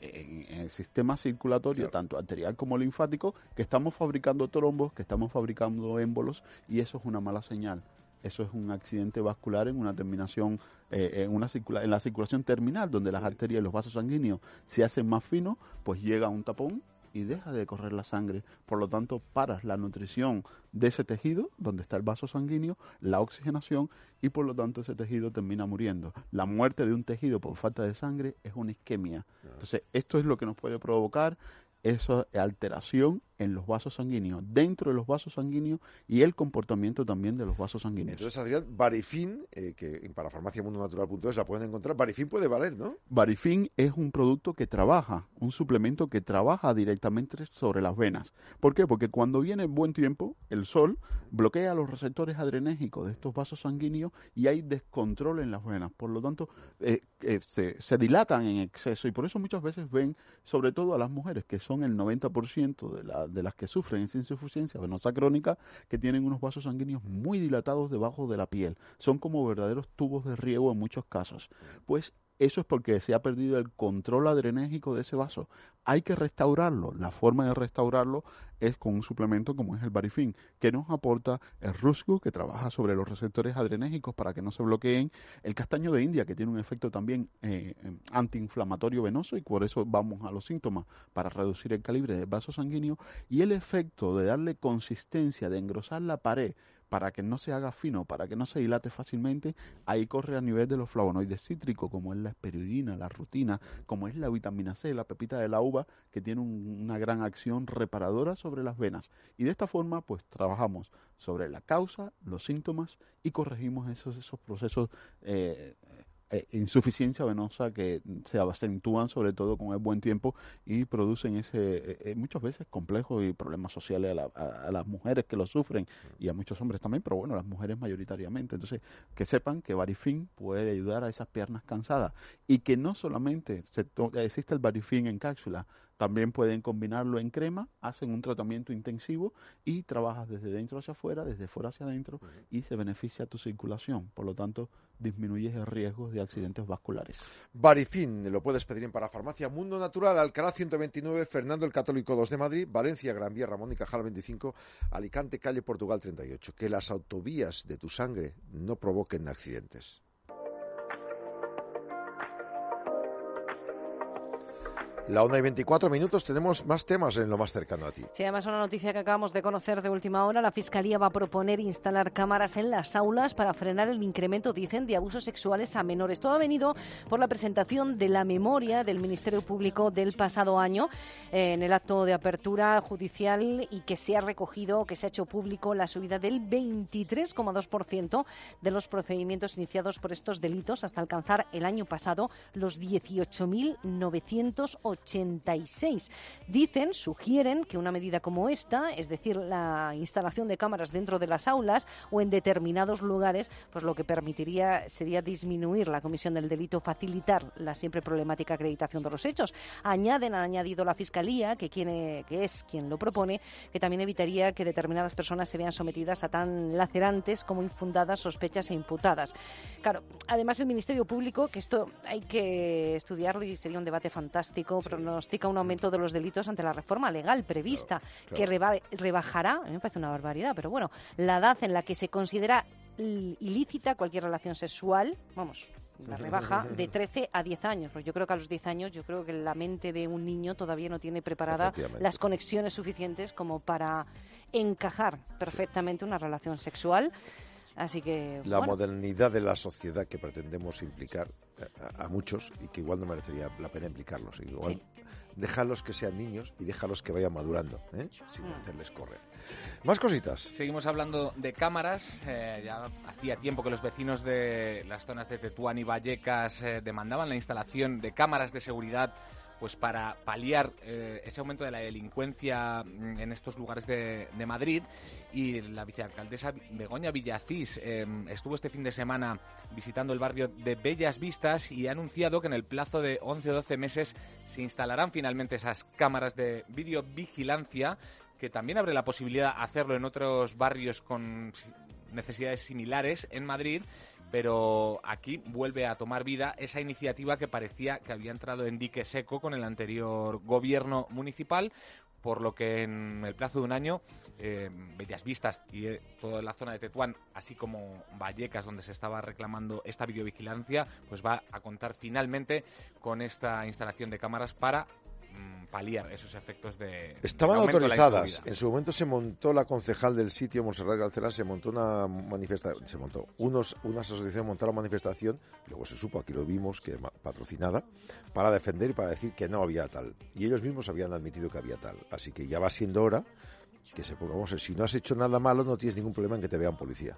el sistema circulatorio, tanto arterial como linfático, que estamos fabricando trombos, que estamos fabricando émbolos, y eso es una mala señal. Eso es un accidente vascular en una terminación, en la circulación terminal, donde las arterias y los vasos sanguíneos se hacen más finos, pues llega a un tapón y deja de correr la sangre. Por lo tanto, paras la nutrición de ese tejido, donde está el vaso sanguíneo, la oxigenación, y por lo tanto ese tejido termina muriendo. La muerte de un tejido por falta de sangre es una isquemia. Entonces, esto es lo que nos puede provocar esa alteración en los vasos sanguíneos, dentro de los vasos sanguíneos, y el comportamiento también de los vasos sanguíneos. Entonces, Adrián, Varifin, que para farmaciamundonatural.es la pueden encontrar, Varifin puede valer, ¿no? Varifin es un producto que trabaja, un suplemento que trabaja directamente sobre las venas. ¿Por qué? Porque cuando viene buen tiempo, el sol bloquea los receptores adrenérgicos de estos vasos sanguíneos y hay descontrol en las venas. Por lo tanto, se dilatan en exceso, y por eso muchas veces ven, sobre todo a las mujeres, que son el 90% de las que sufren esa insuficiencia venosa crónica, que tienen unos vasos sanguíneos muy dilatados debajo de la piel. Son como verdaderos tubos de riego en muchos casos. Pues eso es porque se ha perdido el control adrenérgico de ese vaso. Hay que restaurarlo. La forma de restaurarlo es con un suplemento como es el Varifin, que nos aporta el Ruscu, que trabaja sobre los receptores adrenérgicos para que no se bloqueen, el castaño de India, que tiene un efecto también antiinflamatorio venoso, y por eso vamos a los síntomas, para reducir el calibre del vaso sanguíneo, y el efecto de darle consistencia, de engrosar la pared, para que no se haga fino, para que no se dilate fácilmente. Ahí corre a nivel de los flavonoides cítricos, como es la esperidina, la rutina, como es la vitamina C, la pepita de la uva, que tiene una gran acción reparadora sobre las venas. Y de esta forma, pues trabajamos sobre la causa, los síntomas, y corregimos esos procesos insuficiencia venosa que se acentúan sobre todo con el buen tiempo y producen ese muchas veces complejos y problemas sociales a las mujeres que lo sufren, y a muchos hombres también, pero bueno, las mujeres mayoritariamente. Entonces, que sepan que Varifin puede ayudar a esas piernas cansadas, y que no solamente existe el Varifin en cápsula, También pueden combinarlo en crema, hacen un tratamiento intensivo y trabajas desde dentro hacia afuera, desde fuera hacia adentro y se beneficia tu circulación. Por lo tanto, disminuyes el riesgo de accidentes vasculares. Barifin, lo puedes pedir en Parafarmacia Mundo Natural, Alcalá 129, Fernando el Católico 2 de Madrid, Valencia, Gran Vía, Ramón y Cajal 25, Alicante, calle Portugal 38. Que las autovías de tu sangre no provoquen accidentes. La 1:24, tenemos más temas en lo más cercano a ti. Sí, además una noticia que acabamos de conocer de última hora. La Fiscalía va a proponer instalar cámaras en las aulas para frenar el incremento, dicen, de abusos sexuales a menores. Todo ha venido por la presentación de la memoria del Ministerio Público del pasado año en el acto de apertura judicial y que se ha recogido, que se ha hecho público la subida del 23,2% de los procedimientos iniciados por estos delitos hasta alcanzar el año pasado los 18.986. Sugieren que una medida como esta, es decir, la instalación de cámaras dentro de las aulas o en determinados lugares, pues lo que permitiría sería disminuir la comisión del delito, facilitar la siempre problemática acreditación de los hechos. Han añadido la Fiscalía, que es quien lo propone, que también evitaría que determinadas personas se vean sometidas a tan lacerantes como infundadas sospechas e imputadas. Claro, además el Ministerio Público, que esto hay que estudiarlo y sería un debate fantástico, pronostica un aumento de los delitos ante la reforma legal prevista, que rebajará, a mí me parece una barbaridad, pero bueno, la edad en la que se considera ilícita cualquier relación sexual, la rebaja de 13 a 10 años. Pues yo creo que a los 10 años, yo creo que la mente de un niño todavía no tiene preparada las conexiones suficientes como para encajar perfectamente una relación sexual. Así que la modernidad de la sociedad que pretendemos implicar a muchos y que igual no merecería la pena implicarlos. Igual déjalos que sean niños y déjalos que vayan madurando, sin hacerles correr. Más cositas. Seguimos hablando de cámaras. Ya hacía tiempo que los vecinos de las zonas de Tetuán y Vallecas demandaban la instalación de cámaras de seguridad, pues para paliar ese aumento de la delincuencia en estos lugares de Madrid. Y la vicealcaldesa Begoña Villacís estuvo este fin de semana visitando el barrio de Bellas Vistas y ha anunciado que en el plazo de 11 o 12 meses se instalarán finalmente esas cámaras de videovigilancia, que también abre la posibilidad de hacerlo en otros barrios con necesidades similares en Madrid. Pero aquí vuelve a tomar vida esa iniciativa que parecía que había entrado en dique seco con el anterior gobierno municipal, por lo que en el plazo de un año Bellas Vistas y toda la zona de Tetuán, así como Vallecas, donde se estaba reclamando esta videovigilancia, pues va a contar finalmente con esta instalación de cámaras para paliar esos efectos de estaban autorizadas. En su momento se montó la concejal del sitio, Montserrat Galcerán, una asociación montaron una manifestación, luego se supo, aquí lo vimos, que patrocinada, para defender y para decir que no había tal. Y ellos mismos habían admitido que había tal. Así que ya va siendo hora que si no has hecho nada malo, no tienes ningún problema en que te vean policía.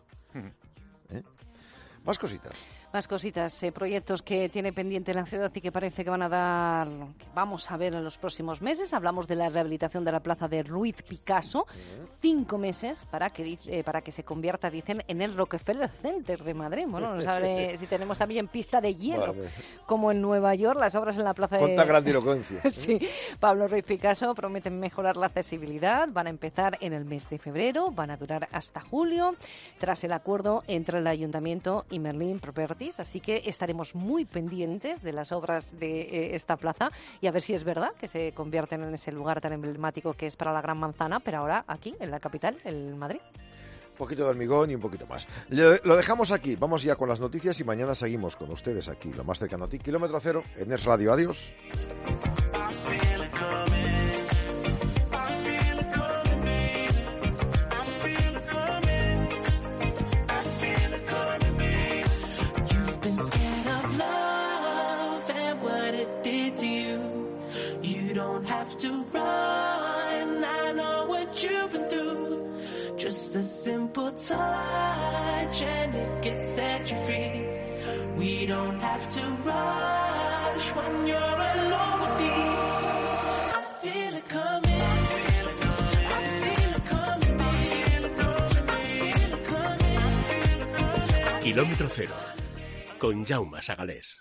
Más cositas. Más cositas, proyectos que tiene pendiente la ciudad y que parece que vamos a ver en los próximos meses. Hablamos de la rehabilitación de la plaza de Ruiz Picasso, 5 meses para que se convierta, dicen, en el Rockefeller Center de Madrid. Bueno, no sabe si tenemos también pista de hielo, como en Nueva York, las obras en la plaza de... Cuánta grandilocuencia. Sí, Pablo Ruiz Picasso prometen mejorar la accesibilidad, van a empezar en el mes de febrero, van a durar hasta julio, tras el acuerdo entre el Ayuntamiento y Merlin Properties. Así que estaremos muy pendientes de las obras de esta plaza y a ver si es verdad que se convierten en ese lugar tan emblemático que es para la Gran Manzana, pero ahora aquí, en la capital, en Madrid. Un poquito de hormigón y un poquito más. Lo dejamos aquí, vamos ya con las noticias y mañana seguimos con ustedes aquí, lo más cercano a ti, Kilómetro Cero, en Es Radio. Adiós. To run, I know what you've been through. Just a simple touch and it can set you free. We don't have to rush when you're alone with me. I feel it coming. I feel it coming, babe. I feel it coming. Kilómetro Cero, con Jaume Sagalés.